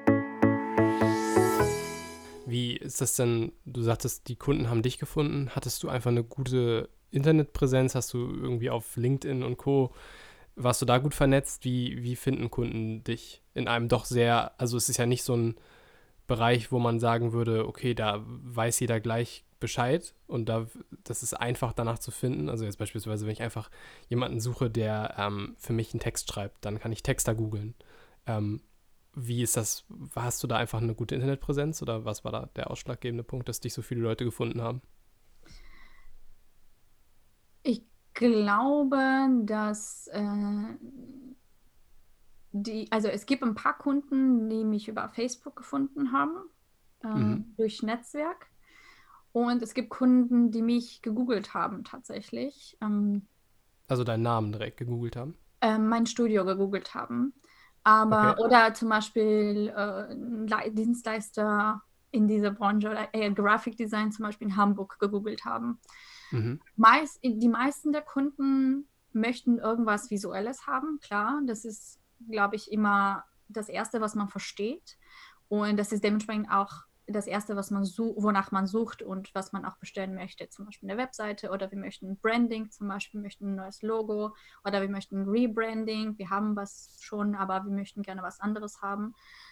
Wie ist das denn, du sagtest, die Kunden haben dich gefunden. Hattest du einfach eine gute Internetpräsenz? Hast du irgendwie auf LinkedIn und Co., warst du da gut vernetzt? Wie, wie finden Kunden dich in einem doch sehr, also es ist ja nicht so ein Bereich, wo man sagen würde, okay, da weiß jeder gleich Bescheid und da, das ist einfach danach zu finden. Also jetzt beispielsweise, wenn ich einfach jemanden suche, der ähm, für mich einen Text schreibt, dann kann ich Texter googeln. Ähm, wie ist das? Hast du da einfach eine gute Internetpräsenz oder was war da der ausschlaggebende Punkt, dass dich so viele Leute gefunden haben? Ich glaube, dass äh, die, also es gibt ein paar Kunden, die mich über Facebook gefunden haben, äh, Mhm. durch Netzwerk. Und es gibt Kunden, die mich gegoogelt haben tatsächlich, ähm, Also deinen Namen direkt gegoogelt haben? äh, mein Studio gegoogelt haben. Aber, Okay. oder zum Beispiel äh, ein Le- Dienstleister in dieser Branche oder äh, Graphic Design zum Beispiel in Hamburg gegoogelt haben. Mhm. Meist, die meisten der Kunden möchten irgendwas Visuelles haben, klar. Das ist, glaube ich, immer das Erste, was man versteht. Und das ist dementsprechend auch das Erste, was man such, wonach man sucht und was man auch bestellen möchte. Zum Beispiel eine Webseite oder wir möchten ein Branding, zum Beispiel wir möchten ein neues Logo oder wir möchten ein Rebranding. Wir haben was schon, aber wir möchten gerne was anderes haben.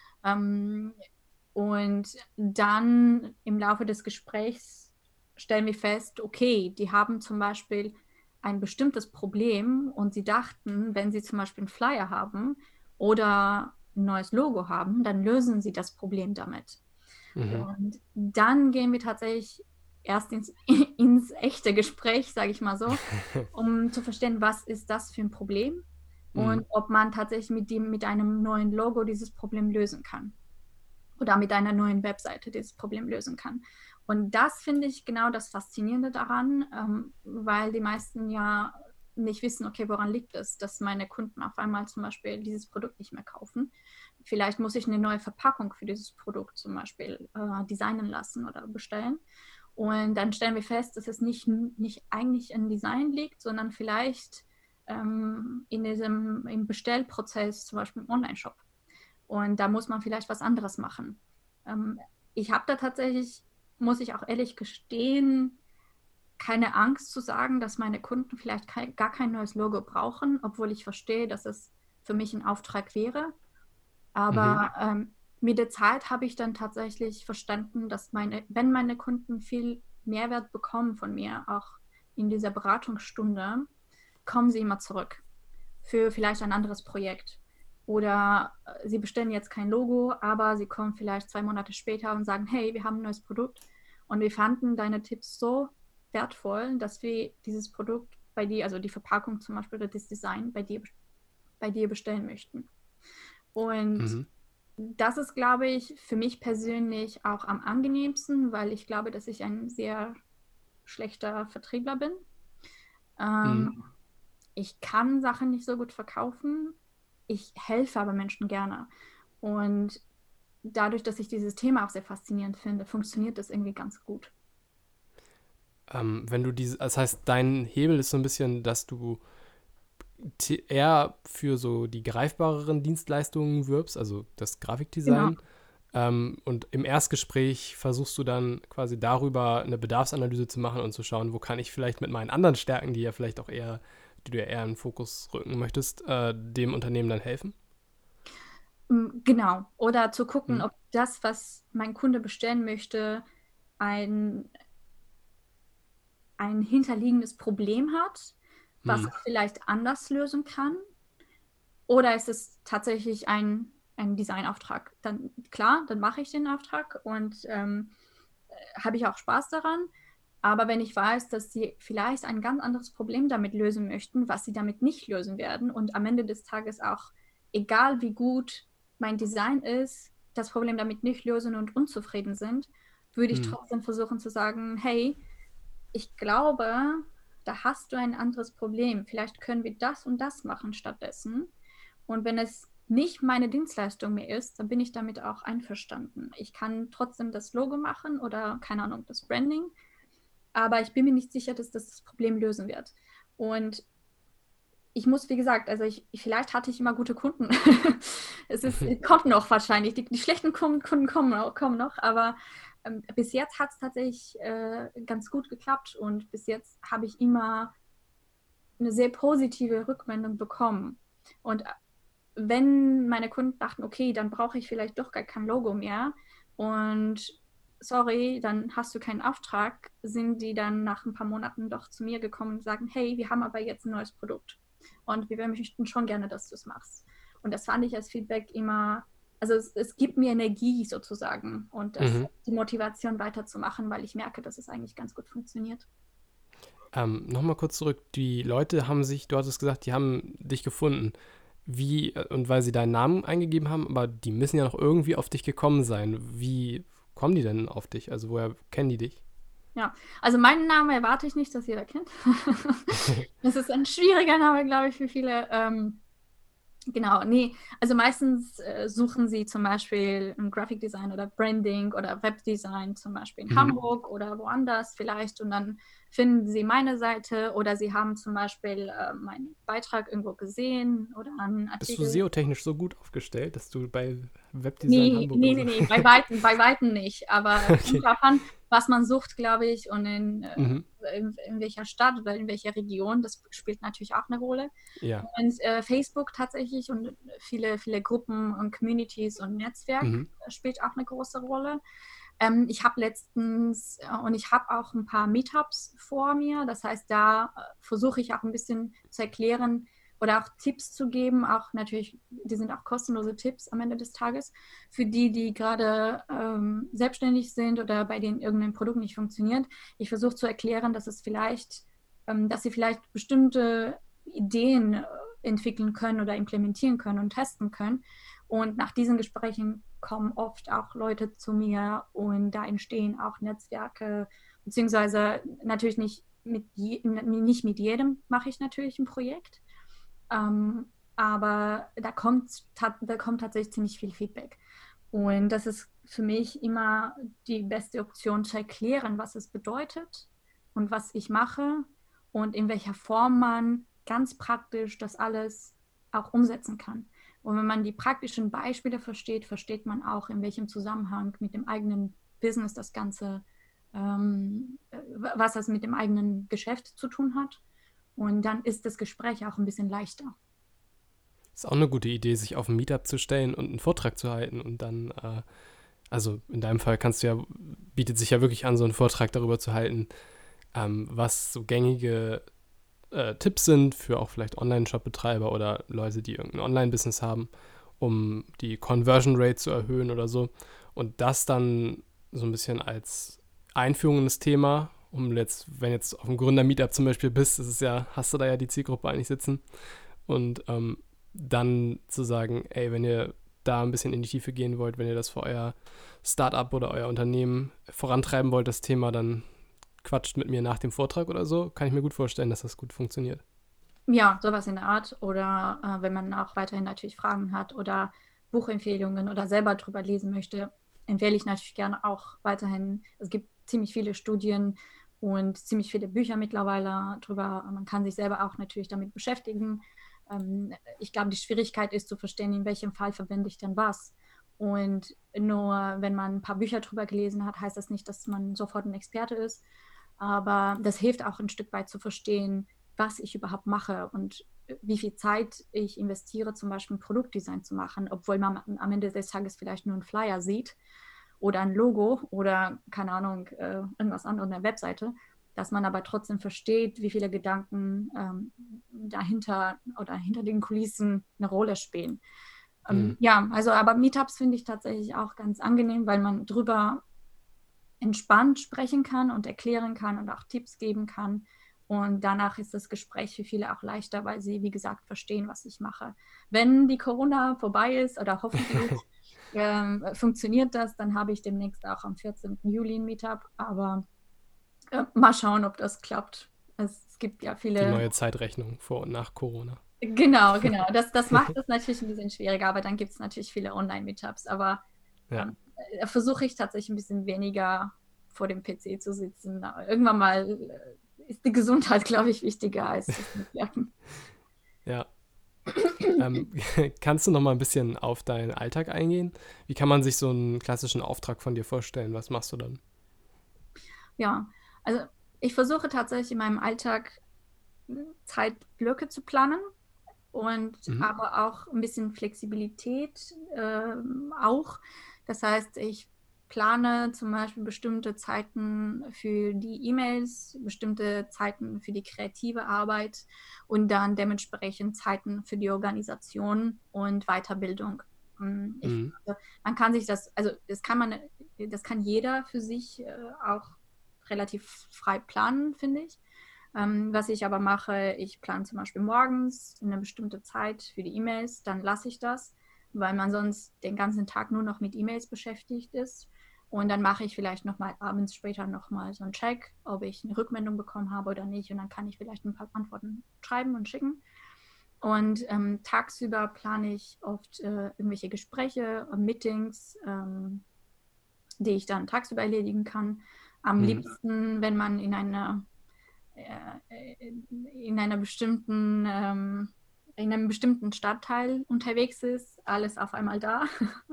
Ähm, und dann im Laufe des Gesprächs stellen wir fest, okay, die haben zum Beispiel ein bestimmtes Problem und sie dachten, wenn sie zum Beispiel einen Flyer haben oder ein neues Logo haben, dann lösen sie das Problem damit. Mhm. Und dann gehen wir tatsächlich erst ins, ins echte Gespräch, sage ich mal so, um zu verstehen, was ist das für ein Problem und Mhm. ob man tatsächlich mit, dem, mit einem neuen Logo dieses Problem lösen kann oder mit einer neuen Webseite dieses Problem lösen kann. Und das finde ich genau das Faszinierende daran, ähm, weil die meisten ja nicht wissen, okay, woran liegt es, dass meine Kunden auf einmal zum Beispiel dieses Produkt nicht mehr kaufen. Vielleicht muss ich eine neue Verpackung für dieses Produkt zum Beispiel äh, designen lassen oder bestellen. Und dann stellen wir fest, dass es nicht, nicht eigentlich im Design liegt, sondern vielleicht ähm, in diesem im Bestellprozess, zum Beispiel im Online-Shop. Und da muss man vielleicht was anderes machen. Ähm, ich habe da tatsächlich, muss ich auch ehrlich gestehen, keine Angst zu sagen, dass meine Kunden vielleicht kein, gar kein neues Logo brauchen, obwohl ich verstehe, dass es für mich ein Auftrag wäre. Mhm. Aber ähm, mit der Zeit habe ich dann tatsächlich verstanden, dass meine, wenn meine Kunden viel Mehrwert bekommen von mir, auch in dieser Beratungsstunde, kommen sie immer zurück für vielleicht ein anderes Projekt. Oder äh, sie bestellen jetzt kein Logo, aber sie kommen vielleicht zwei Monate später und sagen, hey, wir haben ein neues Produkt und wir fanden deine Tipps so wertvoll, dass wir dieses Produkt bei dir, also die Verpackung zum Beispiel oder das Design bei dir, bei dir bestellen möchten. Und Mhm. das ist, glaube ich, für mich persönlich auch am angenehmsten, weil ich glaube, dass ich ein sehr schlechter Vertriebler bin. Mhm. Ähm, ich kann Sachen nicht so gut verkaufen. Ich helfe aber Menschen gerne. Und dadurch, dass ich dieses Thema auch sehr faszinierend finde, funktioniert das irgendwie ganz gut. Ähm, wenn du diese, das heißt, dein Hebel ist so ein bisschen, dass du t- eher für so die greifbareren Dienstleistungen wirbst, also das Genau. Grafikdesign. Ähm, und im Erstgespräch versuchst du dann quasi darüber eine Bedarfsanalyse zu machen und zu schauen, wo kann ich vielleicht mit meinen anderen Stärken, die ja vielleicht auch eher, die du ja eher in den Fokus rücken möchtest, äh, dem Unternehmen dann helfen. Mm, Genau. Oder zu gucken, Mhm. ob das, was mein Kunde bestellen möchte, ein, ein hinterliegendes Problem hat, was Mhm. er vielleicht anders lösen kann. Oder ist es tatsächlich ein, ein Designauftrag? Dann klar, dann mache ich den Auftrag und ähm, habe ich auch Spaß daran. Aber wenn ich weiß, dass sie vielleicht ein ganz anderes Problem damit lösen möchten, was sie damit nicht lösen werden und am Ende des Tages auch, egal wie gut mein Design ist, das Problem damit nicht lösen und unzufrieden sind, würde ich Hm. trotzdem versuchen zu sagen, hey, ich glaube, da hast du ein anderes Problem. Vielleicht können wir das und das machen stattdessen. Und wenn es nicht meine Dienstleistung mehr ist, dann bin ich damit auch einverstanden. Ich kann trotzdem das Logo machen oder, keine Ahnung, das Branding, aber ich bin mir nicht sicher, dass das das Problem lösen wird. Und ich muss, wie gesagt, also ich, vielleicht hatte ich immer gute Kunden. Es ist, kommt noch wahrscheinlich. Die, die schlechten Kunden, Kunden kommen, auch, kommen noch, aber ähm, bis jetzt hat es tatsächlich äh, ganz gut geklappt und bis jetzt habe ich immer eine sehr positive Rückmeldung bekommen. Und wenn meine Kunden dachten, okay, dann brauche ich vielleicht doch gar kein Logo mehr und sorry, dann hast du keinen Auftrag, sind die dann nach ein paar Monaten doch zu mir gekommen und sagen, hey, wir haben aber jetzt ein neues Produkt und wir möchten schon gerne, dass du es machst. Und das fand ich als Feedback immer, also es, es gibt mir Energie sozusagen und das, Mhm. die Motivation weiterzumachen, weil ich merke, dass es eigentlich ganz gut funktioniert. Ähm, Nochmal kurz zurück. Die Leute haben sich, du hattest gesagt, die haben dich gefunden. Wie, äh, und weil sie deinen Namen eingegeben haben, aber die müssen ja noch irgendwie auf dich gekommen sein. Wie kommen die denn auf dich? Also woher kennen die dich? Ja, also meinen Namen erwarte ich nicht, dass jeder kennt. Das ist ein schwieriger Name, glaube ich, für viele. Ähm, genau, nee, also meistens äh, suchen sie zum Beispiel ein Graphic Design oder Branding oder Webdesign, zum Beispiel in Mhm. Hamburg oder woanders vielleicht und dann finden sie meine Seite oder sie haben zum Beispiel äh, meinen Beitrag irgendwo gesehen oder einen Bist du Artikel. S E O-technisch so gut aufgestellt, dass du bei Webdesign Nee, Hamburg nee, oder nee, so? nee, bei Weitem, bei Weitem nicht. Aber es Okay. kommt davon, was man sucht, glaube ich, und in, äh, Mhm. in, in welcher Stadt oder in welcher Region. Das spielt natürlich auch eine Rolle. Ja. Und äh, Facebook tatsächlich und viele, viele Gruppen und Communities und Netzwerk Mhm. äh, spielt auch eine große Rolle. Ähm, ich habe letztens äh, und ich habe auch ein paar Meetups vor mir. Das heißt, da äh, versuche ich auch ein bisschen zu erklären oder auch Tipps zu geben. Auch natürlich, die sind auch kostenlose Tipps am Ende des Tages für die, die gerade ähm, selbstständig sind oder bei denen irgendein Produkt nicht funktioniert. Ich versuche zu erklären, dass es vielleicht, ähm, dass sie vielleicht bestimmte Ideen äh, entwickeln können oder implementieren können und testen können. Und nach diesen Gesprächen kommen oft auch Leute zu mir und da entstehen auch Netzwerke, beziehungsweise natürlich nicht mit, je, nicht mit jedem mache ich natürlich ein Projekt, ähm, aber da kommt, da kommt tatsächlich ziemlich viel Feedback. Und das ist für mich immer die beste Option zu erklären, was es bedeutet und was ich mache und in welcher Form man ganz praktisch das alles auch umsetzen kann. Und wenn man die praktischen Beispiele versteht, versteht man auch, in welchem Zusammenhang mit dem eigenen Business das Ganze, ähm, was das mit dem eigenen Geschäft zu tun hat. Und dann ist das Gespräch auch ein bisschen leichter. Ist auch eine gute Idee, sich auf ein Meetup zu stellen und einen Vortrag zu halten und dann, äh, also in deinem Fall kannst du ja, bietet sich ja wirklich an, so einen Vortrag darüber zu halten, ähm, was so gängige äh, Tipps sind für auch vielleicht Online-Shop-Betreiber oder Leute, die irgendein Online-Business haben, um die Conversion Rate zu erhöhen oder so. Und das dann so ein bisschen als Einführung in das Thema, um jetzt, wenn jetzt auf dem Gründer-Meetup zum Beispiel bist, das ist ja, hast du da ja die Zielgruppe eigentlich sitzen. Und ähm, dann zu sagen, ey, wenn ihr da ein bisschen in die Tiefe gehen wollt, wenn ihr das für euer Startup oder euer Unternehmen vorantreiben wollt, das Thema, dann quatscht mit mir nach dem Vortrag oder so, kann ich mir gut vorstellen, dass das gut funktioniert. Ja, sowas in der Art. Oder äh, wenn man auch weiterhin natürlich Fragen hat oder Buchempfehlungen oder selber drüber lesen möchte, empfehle ich natürlich gerne auch weiterhin. Es gibt ziemlich viele Studien und ziemlich viele Bücher mittlerweile drüber. Man kann sich selber auch natürlich damit beschäftigen. Ähm, ich glaube, die Schwierigkeit ist zu verstehen, in welchem Fall verwende ich denn was. Und nur wenn man ein paar Bücher drüber gelesen hat, heißt das nicht, dass man sofort ein Experte ist. Aber das hilft auch ein Stück weit zu verstehen, was ich überhaupt mache und wie viel Zeit ich investiere, zum Beispiel ein Produktdesign zu machen, obwohl man am Ende des Tages vielleicht nur einen Flyer sieht oder ein Logo oder, keine Ahnung, äh, irgendwas anderes, eine Webseite, dass man aber trotzdem versteht, wie viele Gedanken ähm, dahinter oder hinter den Kulissen eine Rolle spielen. Mhm. Ähm, ja, also aber Meetups finde ich tatsächlich auch ganz angenehm, weil man drüber entspannt sprechen kann und erklären kann und auch Tipps geben kann. Und danach ist das Gespräch für viele auch leichter, weil sie, wie gesagt, verstehen, was ich mache. Wenn die Corona vorbei ist oder hoffentlich, ähm, funktioniert das, dann habe ich demnächst auch am vierzehnten Juli ein Meetup, aber äh, mal schauen, ob das klappt. Es, es gibt ja viele... Die neue Zeitrechnung vor und nach Corona. Genau, genau. Das, das macht es natürlich ein bisschen schwieriger, aber dann gibt es natürlich viele Online-Meetups, aber Ja. ähm, äh, versuche ich tatsächlich ein bisschen weniger vor dem P C zu sitzen. Aber irgendwann mal äh, ist die Gesundheit, glaube ich, wichtiger als das Netzwerken. Ja. ähm, kannst du noch mal ein bisschen auf deinen Alltag eingehen? Wie kann man sich so einen klassischen Auftrag von dir vorstellen? Was machst du dann? Ja, also ich versuche tatsächlich in meinem Alltag Zeitblöcke zu planen und Mhm. aber auch ein bisschen Flexibilität ähm, auch. Das heißt, ich plane zum Beispiel bestimmte Zeiten für die E-Mails, bestimmte Zeiten für die kreative Arbeit und dann dementsprechend Zeiten für die Organisation und Weiterbildung. Mm, Ich, Mhm. also man kann sich das, also das kann man, das kann jeder für sich äh, auch relativ frei planen, finde ich. Ähm, was ich aber mache, ich plane zum Beispiel morgens eine bestimmte Zeit für die E-Mails, dann lasse ich das, weil man sonst den ganzen Tag nur noch mit E-Mails beschäftigt ist. Und dann mache ich vielleicht nochmal abends später nochmal so einen Check, ob ich eine Rückmeldung bekommen habe oder nicht. Und dann kann ich vielleicht ein paar Antworten schreiben und schicken. Und ähm, tagsüber plane ich oft äh, irgendwelche Gespräche, äh, Meetings, ähm, die ich dann tagsüber erledigen kann. Am Mhm. liebsten, wenn man in einer in einer bestimmten ähm, in einem bestimmten Stadtteil unterwegs ist, alles auf einmal da.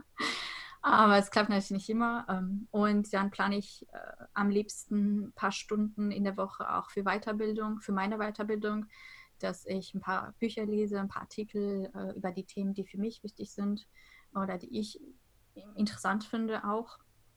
Aber es klappt natürlich nicht immer. Ähm, und dann plane ich äh, am liebsten ein paar Stunden in der Woche auch für Weiterbildung, für meine Weiterbildung, dass ich ein paar Bücher lese, ein paar Artikel äh, über die Themen, die für mich wichtig sind oder die ich interessant finde auch.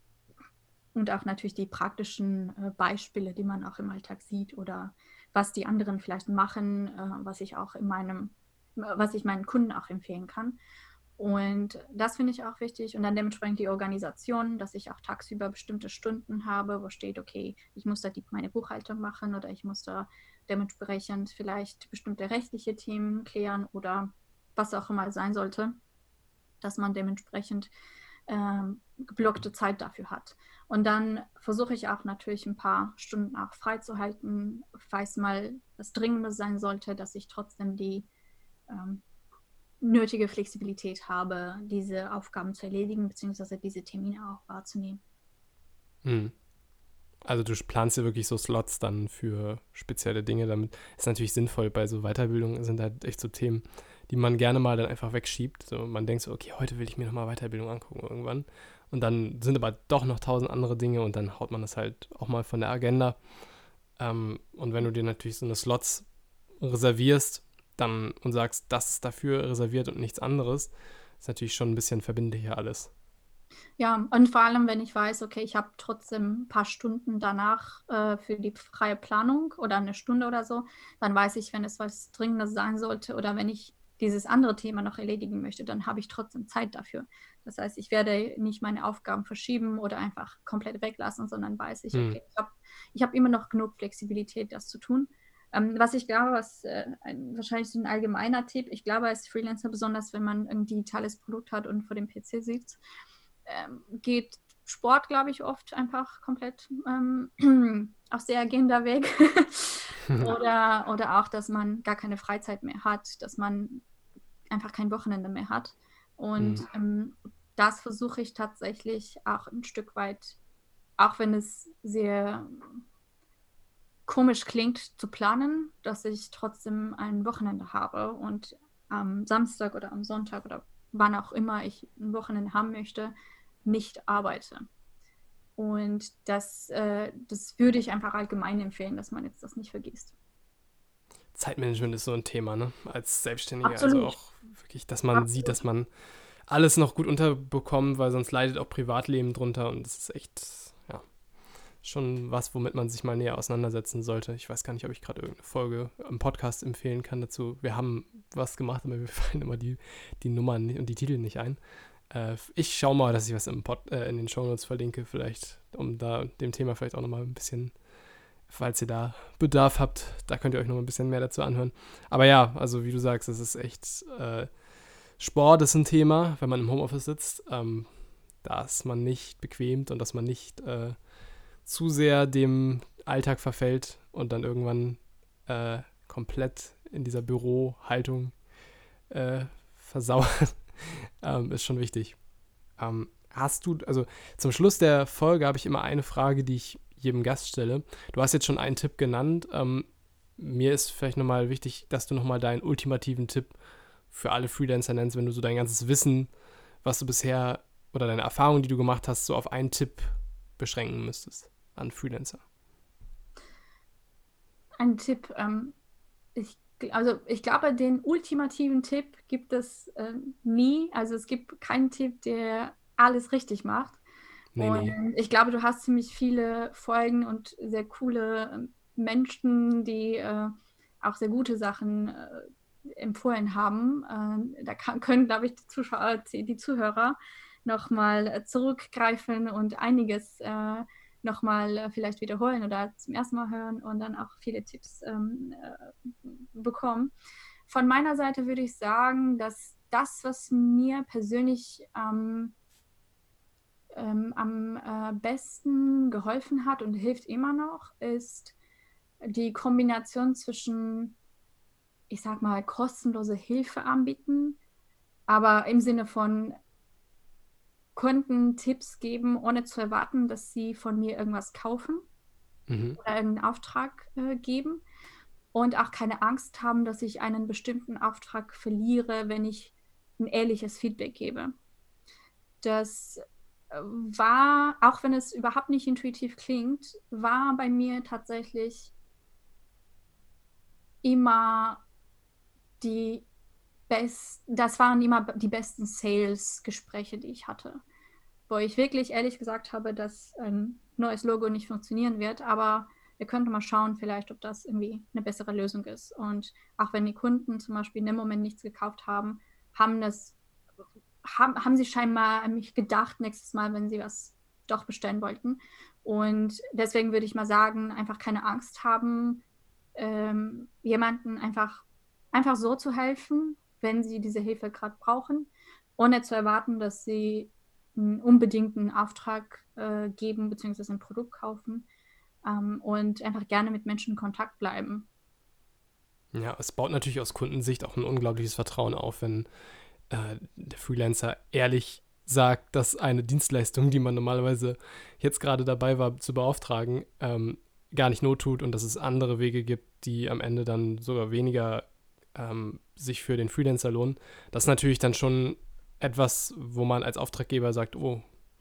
Und auch natürlich die praktischen äh, Beispiele, die man auch im Alltag sieht oder was die anderen vielleicht machen, äh, was ich auch in meinem, was ich meinen Kunden auch empfehlen kann. Und das finde ich auch wichtig. Und dann dementsprechend die Organisation, dass ich auch tagsüber bestimmte Stunden habe, wo steht, okay, ich muss da die, meine Buchhaltung machen oder ich muss da dementsprechend vielleicht bestimmte rechtliche Themen klären oder was auch immer sein sollte, dass man dementsprechend ähm, geblockte Zeit dafür hat. Und dann versuche ich auch natürlich ein paar Stunden auch freizuhalten, falls mal das Dringende sein sollte, dass ich trotzdem die ähm, nötige Flexibilität habe, diese Aufgaben zu erledigen, beziehungsweise diese Termine auch wahrzunehmen. Mhm. Also du planst ja wirklich so Slots dann für spezielle Dinge. Damit ist natürlich sinnvoll. Bei so Weiterbildungen sind halt echt so Themen, die man gerne mal dann einfach wegschiebt. So, man denkt so, okay, heute will ich mir nochmal Weiterbildung angucken irgendwann. Und dann sind aber doch noch tausend andere Dinge und dann haut man das halt auch mal von der Agenda. Ähm, und wenn du dir natürlich so eine Slots reservierst dann und sagst, das ist dafür reserviert und nichts anderes, ist natürlich schon ein bisschen verbindlicher alles. Ja, und vor allem, wenn ich weiß, okay, ich habe trotzdem ein paar Stunden danach äh, für die freie Planung oder eine Stunde oder so, dann weiß ich, wenn es was Dringendes sein sollte oder wenn ich dieses andere Thema noch erledigen möchte, dann habe ich trotzdem Zeit dafür. Das heißt, ich werde nicht meine Aufgaben verschieben oder einfach komplett weglassen, sondern weiß ich, Hm. okay, ich habe ich hab immer noch genug Flexibilität, das zu tun. Ähm, was ich glaube, was äh, ein, wahrscheinlich so ein allgemeiner Tipp, ich glaube, als Freelancer, besonders wenn man ein digitales Produkt hat und vor dem P C sitzt, ähm, geht Sport, glaube ich, oft einfach komplett ähm, aus der Agenda weg. oder, oder auch, dass man gar keine Freizeit mehr hat, dass man einfach kein Wochenende mehr hat. Und Hm. ähm, das versuche ich tatsächlich auch ein Stück weit, auch wenn es sehr komisch klingt, zu planen, dass ich trotzdem ein Wochenende habe und am Samstag oder am Sonntag oder wann auch immer ich ein Wochenende haben möchte, nicht arbeite. Und das, äh, das würde ich einfach allgemein empfehlen, dass man jetzt das nicht vergisst. Zeitmanagement ist so ein Thema, ne? Als Selbstständiger. Also Absolut. auch wirklich, dass man Absolut. sieht, dass man alles noch gut unterbekommt, weil sonst leidet auch Privatleben drunter und das ist echt, ja, schon was, womit man sich mal näher auseinandersetzen sollte. Ich weiß gar nicht, ob ich gerade irgendeine Folge im Podcast empfehlen kann dazu. Wir haben was gemacht, aber mir fallen immer die, die Nummern und die Titel nicht ein. Äh, ich schaue mal, dass ich was im Pod, äh, in den Shownotes verlinke, vielleicht, um da dem Thema vielleicht auch nochmal ein bisschen, falls ihr da Bedarf habt, da könnt ihr euch noch ein bisschen mehr dazu anhören. Aber ja, also wie du sagst, es ist echt äh, Sport ist ein Thema, wenn man im Homeoffice sitzt, ähm, dass man nicht bequemt und dass man nicht äh, zu sehr dem Alltag verfällt und dann irgendwann äh, komplett in dieser Bürohaltung äh, versauert, ähm, ist schon wichtig. Ähm, hast du, also zum Schluss der Folge habe ich immer eine Frage, die ich jedem Gast stelle. Du hast jetzt schon einen Tipp genannt. Ähm, mir ist vielleicht nochmal wichtig, dass du nochmal deinen ultimativen Tipp für alle Freelancer nennst, wenn du so dein ganzes Wissen, was du bisher oder deine Erfahrungen, die du gemacht hast, so auf einen Tipp beschränken müsstest an Freelancer. Ein Tipp, ähm, ich, also ich glaube, den ultimativen Tipp gibt es äh, nie. Also es gibt keinen Tipp, der alles richtig macht. Nee, und nee. ich glaube, du hast ziemlich viele Folgen und sehr coole äh, Menschen, die äh, auch sehr gute Sachen äh, empfohlen haben. Äh, da kann, können, glaube ich, die Zuschauer, die Zuhörer nochmal äh, zurückgreifen und einiges äh, nochmal äh, vielleicht wiederholen oder zum ersten Mal hören und dann auch viele Tipps ähm, äh, bekommen. Von meiner Seite würde ich sagen, dass das, was mir persönlich ähm, ähm, am äh, besten geholfen hat und hilft immer noch, ist die Kombination zwischen, ich sag mal, kostenlose Hilfe anbieten, aber im Sinne von Kunden Tipps geben, ohne zu erwarten, dass sie von mir irgendwas kaufen Mhm. oder einen Auftrag äh, geben und auch keine Angst haben, dass ich einen bestimmten Auftrag verliere, wenn ich ein ehrliches Feedback gebe. Das äh, war, auch wenn es überhaupt nicht intuitiv klingt, war bei mir tatsächlich immer die best, das waren immer die besten Sales-Gespräche, die ich hatte, wo ich wirklich ehrlich gesagt habe, dass ein neues Logo nicht funktionieren wird, aber wir könnten mal schauen, vielleicht, ob das irgendwie eine bessere Lösung ist. Und auch wenn die Kunden zum Beispiel in dem Moment nichts gekauft haben, haben das, haben, haben sie scheinbar an mich gedacht nächstes Mal, wenn sie was doch bestellen wollten. Und deswegen würde ich mal sagen, einfach keine Angst haben, ähm, jemanden einfach, einfach so zu helfen, wenn sie diese Hilfe gerade brauchen, ohne zu erwarten, dass sie einen unbedingten Auftrag äh, geben bzw. ein Produkt kaufen ähm, und einfach gerne mit Menschen in Kontakt bleiben. Ja, es baut natürlich aus Kundensicht auch ein unglaubliches Vertrauen auf, wenn äh, der Freelancer ehrlich sagt, dass eine Dienstleistung, die man normalerweise jetzt gerade dabei war zu beauftragen, ähm, gar nicht not tut und dass es andere Wege gibt, die am Ende dann sogar weniger ähm, sich für den Freelancer lohnen. Das ist natürlich dann schon etwas, wo man als Auftraggeber sagt, oh,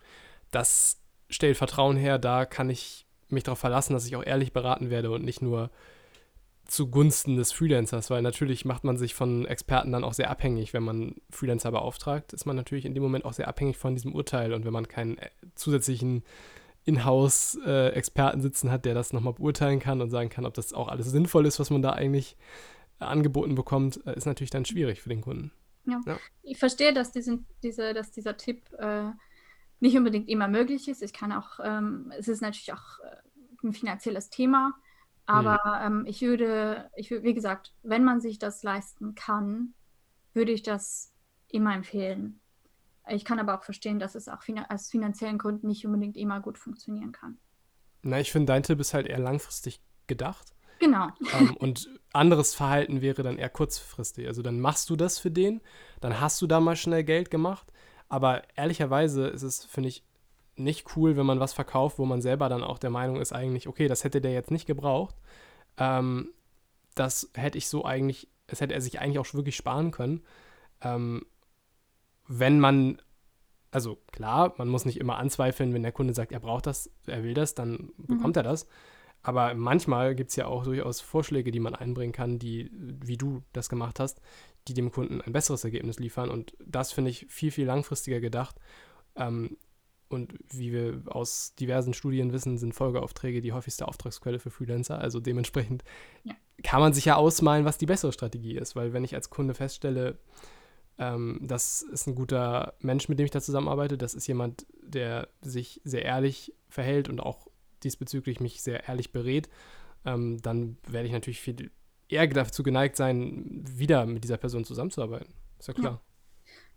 das stellt Vertrauen her, da kann ich mich darauf verlassen, dass ich auch ehrlich beraten werde und nicht nur zugunsten des Freelancers, weil natürlich macht man sich von Experten dann auch sehr abhängig. Wenn man Freelancer beauftragt, ist man natürlich in dem Moment auch sehr abhängig von diesem Urteil. Und wenn man keinen zusätzlichen Inhouse-Experten sitzen hat, der das nochmal beurteilen kann und sagen kann, ob das auch alles sinnvoll ist, was man da eigentlich angeboten bekommt, ist natürlich dann schwierig für den Kunden. Ja. Ja. Ich verstehe, dass, diesen, diese, dass dieser Tipp äh, nicht unbedingt immer möglich ist. Ich kann auch, ähm, es ist natürlich auch äh, ein finanzielles Thema, aber mhm. ähm, ich würde, ich würde, wie gesagt, wenn man sich das leisten kann, würde ich das immer empfehlen. Ich kann aber auch verstehen, dass es auch fin- aus finanziellen Gründen nicht unbedingt immer gut funktionieren kann. Na, ich finde, dein Tipp ist halt eher langfristig gedacht. Genau. Ähm, und anderes Verhalten wäre dann eher kurzfristig. Also dann machst du das für den, dann hast du da mal schnell Geld gemacht. Aber ehrlicherweise ist es, finde ich, nicht cool, wenn man was verkauft, wo man selber dann auch der Meinung ist eigentlich, okay, das hätte der jetzt nicht gebraucht. Ähm, das hätte ich so eigentlich, das hätte er sich eigentlich auch wirklich sparen können. Ähm, wenn man, also klar, man muss nicht immer anzweifeln, wenn der Kunde sagt, er braucht das, er will das, dann bekommt mhm. er das. Aber manchmal gibt es ja auch durchaus Vorschläge, die man einbringen kann, die, wie du das gemacht hast, die dem Kunden ein besseres Ergebnis liefern. Und das finde ich viel, viel langfristiger gedacht. Ähm, und wie wir aus diversen Studien wissen, sind Folgeaufträge die häufigste Auftragsquelle für Freelancer. Also dementsprechend ja. kann man sich ja ausmalen, was die bessere Strategie ist. Weil wenn ich als Kunde feststelle, ähm, das ist ein guter Mensch, mit dem ich da zusammenarbeite, das ist jemand, der sich sehr ehrlich verhält und auch diesbezüglich mich sehr ehrlich berät, ähm, dann werde ich natürlich viel eher dazu geneigt sein, wieder mit dieser Person zusammenzuarbeiten. Ist ja klar.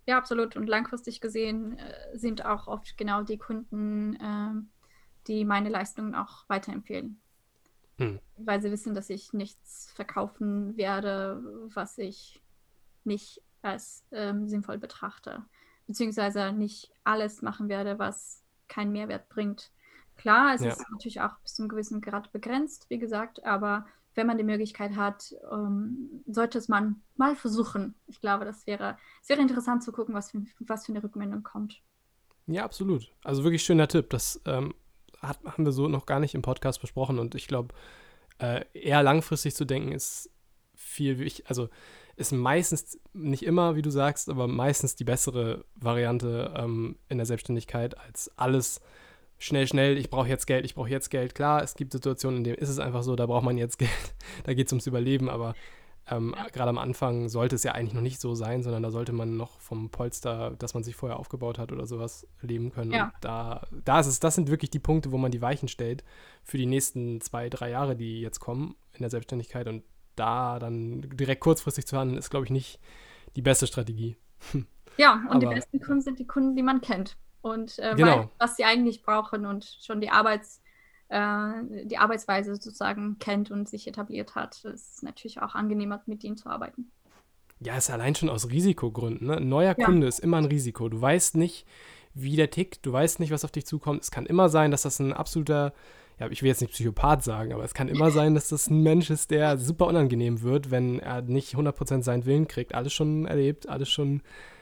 Ja, absolut. Und langfristig gesehen äh, sind auch oft genau die Kunden, äh, die meine Leistungen auch weiterempfehlen. Hm. Weil sie wissen, dass ich nichts verkaufen werde, was ich nicht als ähm, sinnvoll betrachte. Beziehungsweise nicht alles machen werde, was keinen Mehrwert bringt. Klar, es ja. ist natürlich auch bis zu einem gewissen Grad begrenzt, wie gesagt, aber wenn man die Möglichkeit hat, ähm, sollte es man mal versuchen. Ich glaube, das wäre, es wäre interessant zu gucken, was für, was für eine Rückmeldung kommt. Ja, absolut. Also wirklich schöner Tipp. Das ähm, hat, haben wir so noch gar nicht im Podcast besprochen und ich glaube, äh, eher langfristig zu denken ist viel wichtig, also ist meistens, nicht immer, wie du sagst, aber meistens die bessere Variante ähm, in der Selbstständigkeit als alles schnell, schnell, ich brauche jetzt Geld, ich brauche jetzt Geld. Klar, es gibt Situationen, in denen ist es einfach so, da braucht man jetzt Geld, da geht es ums Überleben, aber ähm, ja. gerade am Anfang sollte es ja eigentlich noch nicht so sein, sondern da sollte man noch vom Polster, das man sich vorher aufgebaut hat oder sowas, leben können. Ja. Und da, da ist es, das sind wirklich die Punkte, wo man die Weichen stellt für die nächsten zwei, drei Jahre, die jetzt kommen in der Selbstständigkeit, und da dann direkt kurzfristig zu handeln, ist, glaube ich, nicht die beste Strategie. Ja, und aber die besten Kunden sind die Kunden, die man kennt. Und äh, genau. weiß, was sie eigentlich brauchen und schon die, Arbeits, äh, die Arbeitsweise sozusagen kennt und sich etabliert hat. Es ist natürlich auch angenehmer, mit denen zu arbeiten. Ja, ist allein schon aus Risikogründen. Ne? Ein neuer ja. Kunde ist immer ein Risiko. Du weißt nicht, wie der tickt. Du weißt nicht, was auf dich zukommt. Es kann immer sein, dass das ein absoluter, ja, ich will jetzt nicht Psychopath sagen, aber es kann immer sein, dass das ein Mensch ist, der super unangenehm wird, wenn er nicht hundert Prozent seinen Willen kriegt. Alles schon erlebt, alles schon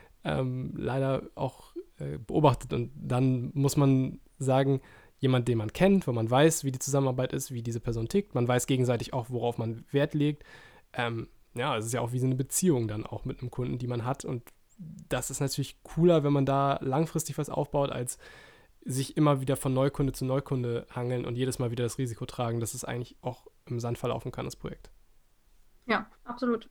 ähm, leider auch beobachtet, und dann muss man sagen, jemand, den man kennt, wo man weiß, wie die Zusammenarbeit ist, wie diese Person tickt, man weiß gegenseitig auch, worauf man Wert legt. Ähm, ja, es ist ja auch wie so eine Beziehung dann auch mit einem Kunden, die man hat, und das ist natürlich cooler, wenn man da langfristig was aufbaut, als sich immer wieder von Neukunde zu Neukunde hangeln und jedes Mal wieder das Risiko tragen, dass es eigentlich auch im Sand verlaufen kann, das Projekt. Ja, absolut.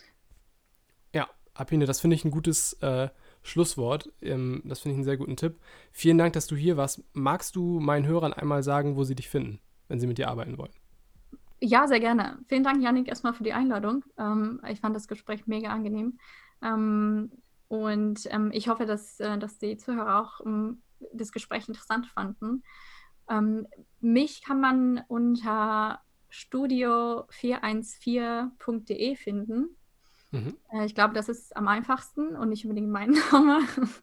Ja, Apine, das finde ich ein gutes äh, Schlusswort. Ähm, das finde ich einen sehr guten Tipp. Vielen Dank, dass du hier warst. Magst du meinen Hörern einmal sagen, wo sie dich finden, wenn sie mit dir arbeiten wollen? Ja, sehr gerne. Vielen Dank, Yannick, erstmal für die Einladung. Ähm, ich fand das Gespräch mega angenehm. Ähm, und ähm, ich hoffe, dass, äh, dass die Zuhörer auch ähm, das Gespräch interessant fanden. Ähm, mich kann man unter studio vier eins vier punkt de finden. Mhm. Äh, ich glaube, das ist am einfachsten und nicht unbedingt mein Name.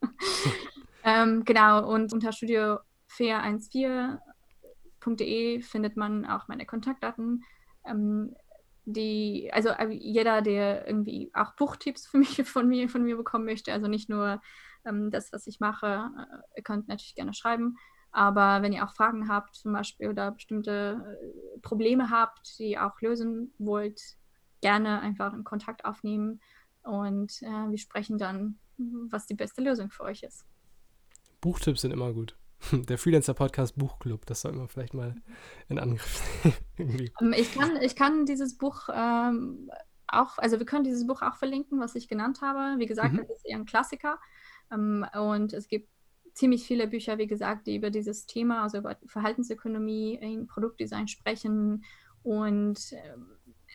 ähm, genau, und unter studio vier eins vier punkt de findet man auch meine Kontaktdaten. Ähm, die, also jeder, der irgendwie auch Buchtipps für mich, von mir, von mir bekommen möchte, also nicht nur ähm, das, was ich mache, äh, ihr könnt natürlich gerne schreiben, aber wenn ihr auch Fragen habt zum Beispiel oder bestimmte äh, Probleme habt, die ihr auch lösen wollt, gerne einfach in Kontakt aufnehmen und äh, wir sprechen dann, was die beste Lösung für euch ist. Buchtipps sind immer gut. Der Freelancer-Podcast Buchclub, das sollten wir vielleicht mal in Angriff nehmen. ich, kann, ich kann dieses Buch ähm, auch, also wir können dieses Buch auch verlinken, was ich genannt habe. Wie gesagt, mhm. das ist eher ein Klassiker. Ähm, und es gibt ziemlich viele Bücher, wie gesagt, die über dieses Thema, also über Verhaltensökonomie in Produktdesign sprechen. Und ähm,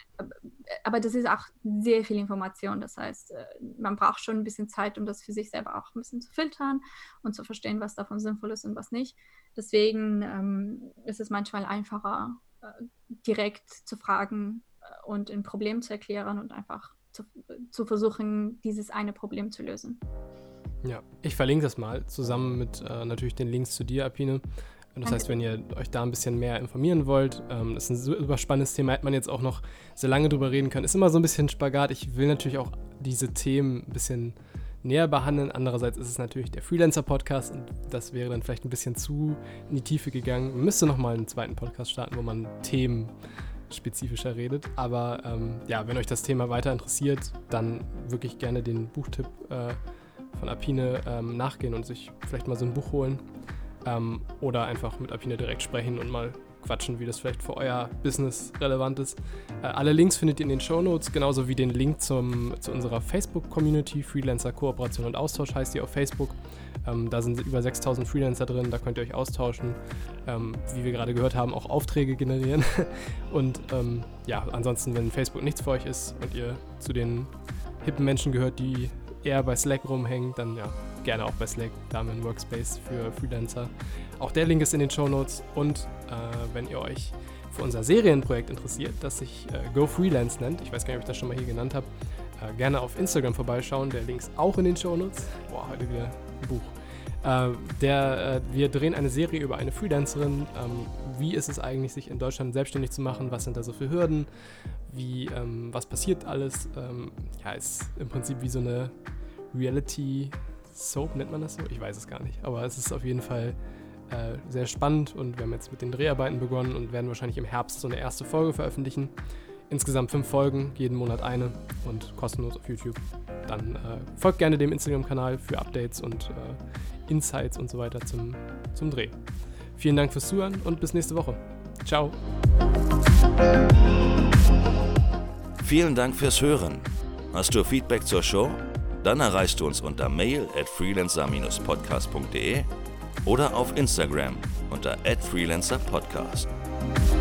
aber das ist auch sehr viel Information. Das heißt, man braucht schon ein bisschen Zeit, um das für sich selber auch ein bisschen zu filtern und zu verstehen, was davon sinnvoll ist und was nicht. Deswegen ähm, ist es manchmal einfacher, äh, direkt zu fragen und ein Problem zu erklären und einfach zu, zu versuchen, dieses eine Problem zu lösen. Ja, ich verlinke das mal zusammen mit äh, natürlich den Links zu dir, Apine. Das heißt, wenn ihr euch da ein bisschen mehr informieren wollt, ähm, das ist ein super spannendes Thema, hätte man jetzt auch noch sehr lange drüber reden können. Ist immer so ein bisschen Spagat. Ich will natürlich auch diese Themen ein bisschen näher behandeln. Andererseits ist es natürlich der Freelancer-Podcast und das wäre dann vielleicht ein bisschen zu in die Tiefe gegangen. Man müsste nochmal einen zweiten Podcast starten, wo man Themen spezifischer redet. Aber ähm, ja, wenn euch das Thema weiter interessiert, dann wirklich gerne den Buchtipp äh, von Apine ähm, nachgehen und sich vielleicht mal so ein Buch holen. Ähm, oder einfach mit Apine direkt sprechen und mal quatschen, wie das vielleicht für euer Business relevant ist. Äh, alle Links findet ihr in den Shownotes, genauso wie den Link zum, zu unserer Facebook-Community, Freelancer Kooperation und Austausch heißt die auf Facebook. Ähm, da sind über sechstausend Freelancer drin, da könnt ihr euch austauschen, ähm, wie wir gerade gehört haben, auch Aufträge generieren. Und ähm, ja, ansonsten, wenn Facebook nichts für euch ist und ihr zu den hippen Menschen gehört, die eher bei Slack rumhängt, dann ja, gerne auch bei Slack, da haben wir einen Workspace für Freelancer. Auch der Link ist in den Shownotes. Und äh, wenn ihr euch für unser Serienprojekt interessiert, das sich äh, Go Freelance nennt, ich weiß gar nicht, ob ich das schon mal hier genannt habe, äh, gerne auf Instagram vorbeischauen, der Link ist auch in den Shownotes. Boah, heute wieder ein Buch. Äh, der, äh, wir drehen eine Serie über eine Freelancerin. Ähm, wie ist es eigentlich, sich in Deutschland selbstständig zu machen? Was sind da so für Hürden? Wie, ähm, was passiert alles? Ähm, ja, ist im Prinzip wie so eine Reality-Soap, nennt man das so? Ich weiß es gar nicht. Aber es ist auf jeden Fall äh, sehr spannend und wir haben jetzt mit den Dreharbeiten begonnen und werden wahrscheinlich im Herbst so eine erste Folge veröffentlichen. Insgesamt fünf Folgen, jeden Monat eine und kostenlos auf YouTube. Dann äh, folgt gerne dem Instagram-Kanal für Updates und äh, Insights und so weiter zum, zum Dreh. Vielen Dank fürs Zuhören und bis nächste Woche. Ciao. Vielen Dank fürs Hören. Hast du Feedback zur Show? Dann erreichst du uns unter mail at freelancer dash podcast punkt de oder auf Instagram unter at freelancer podcast.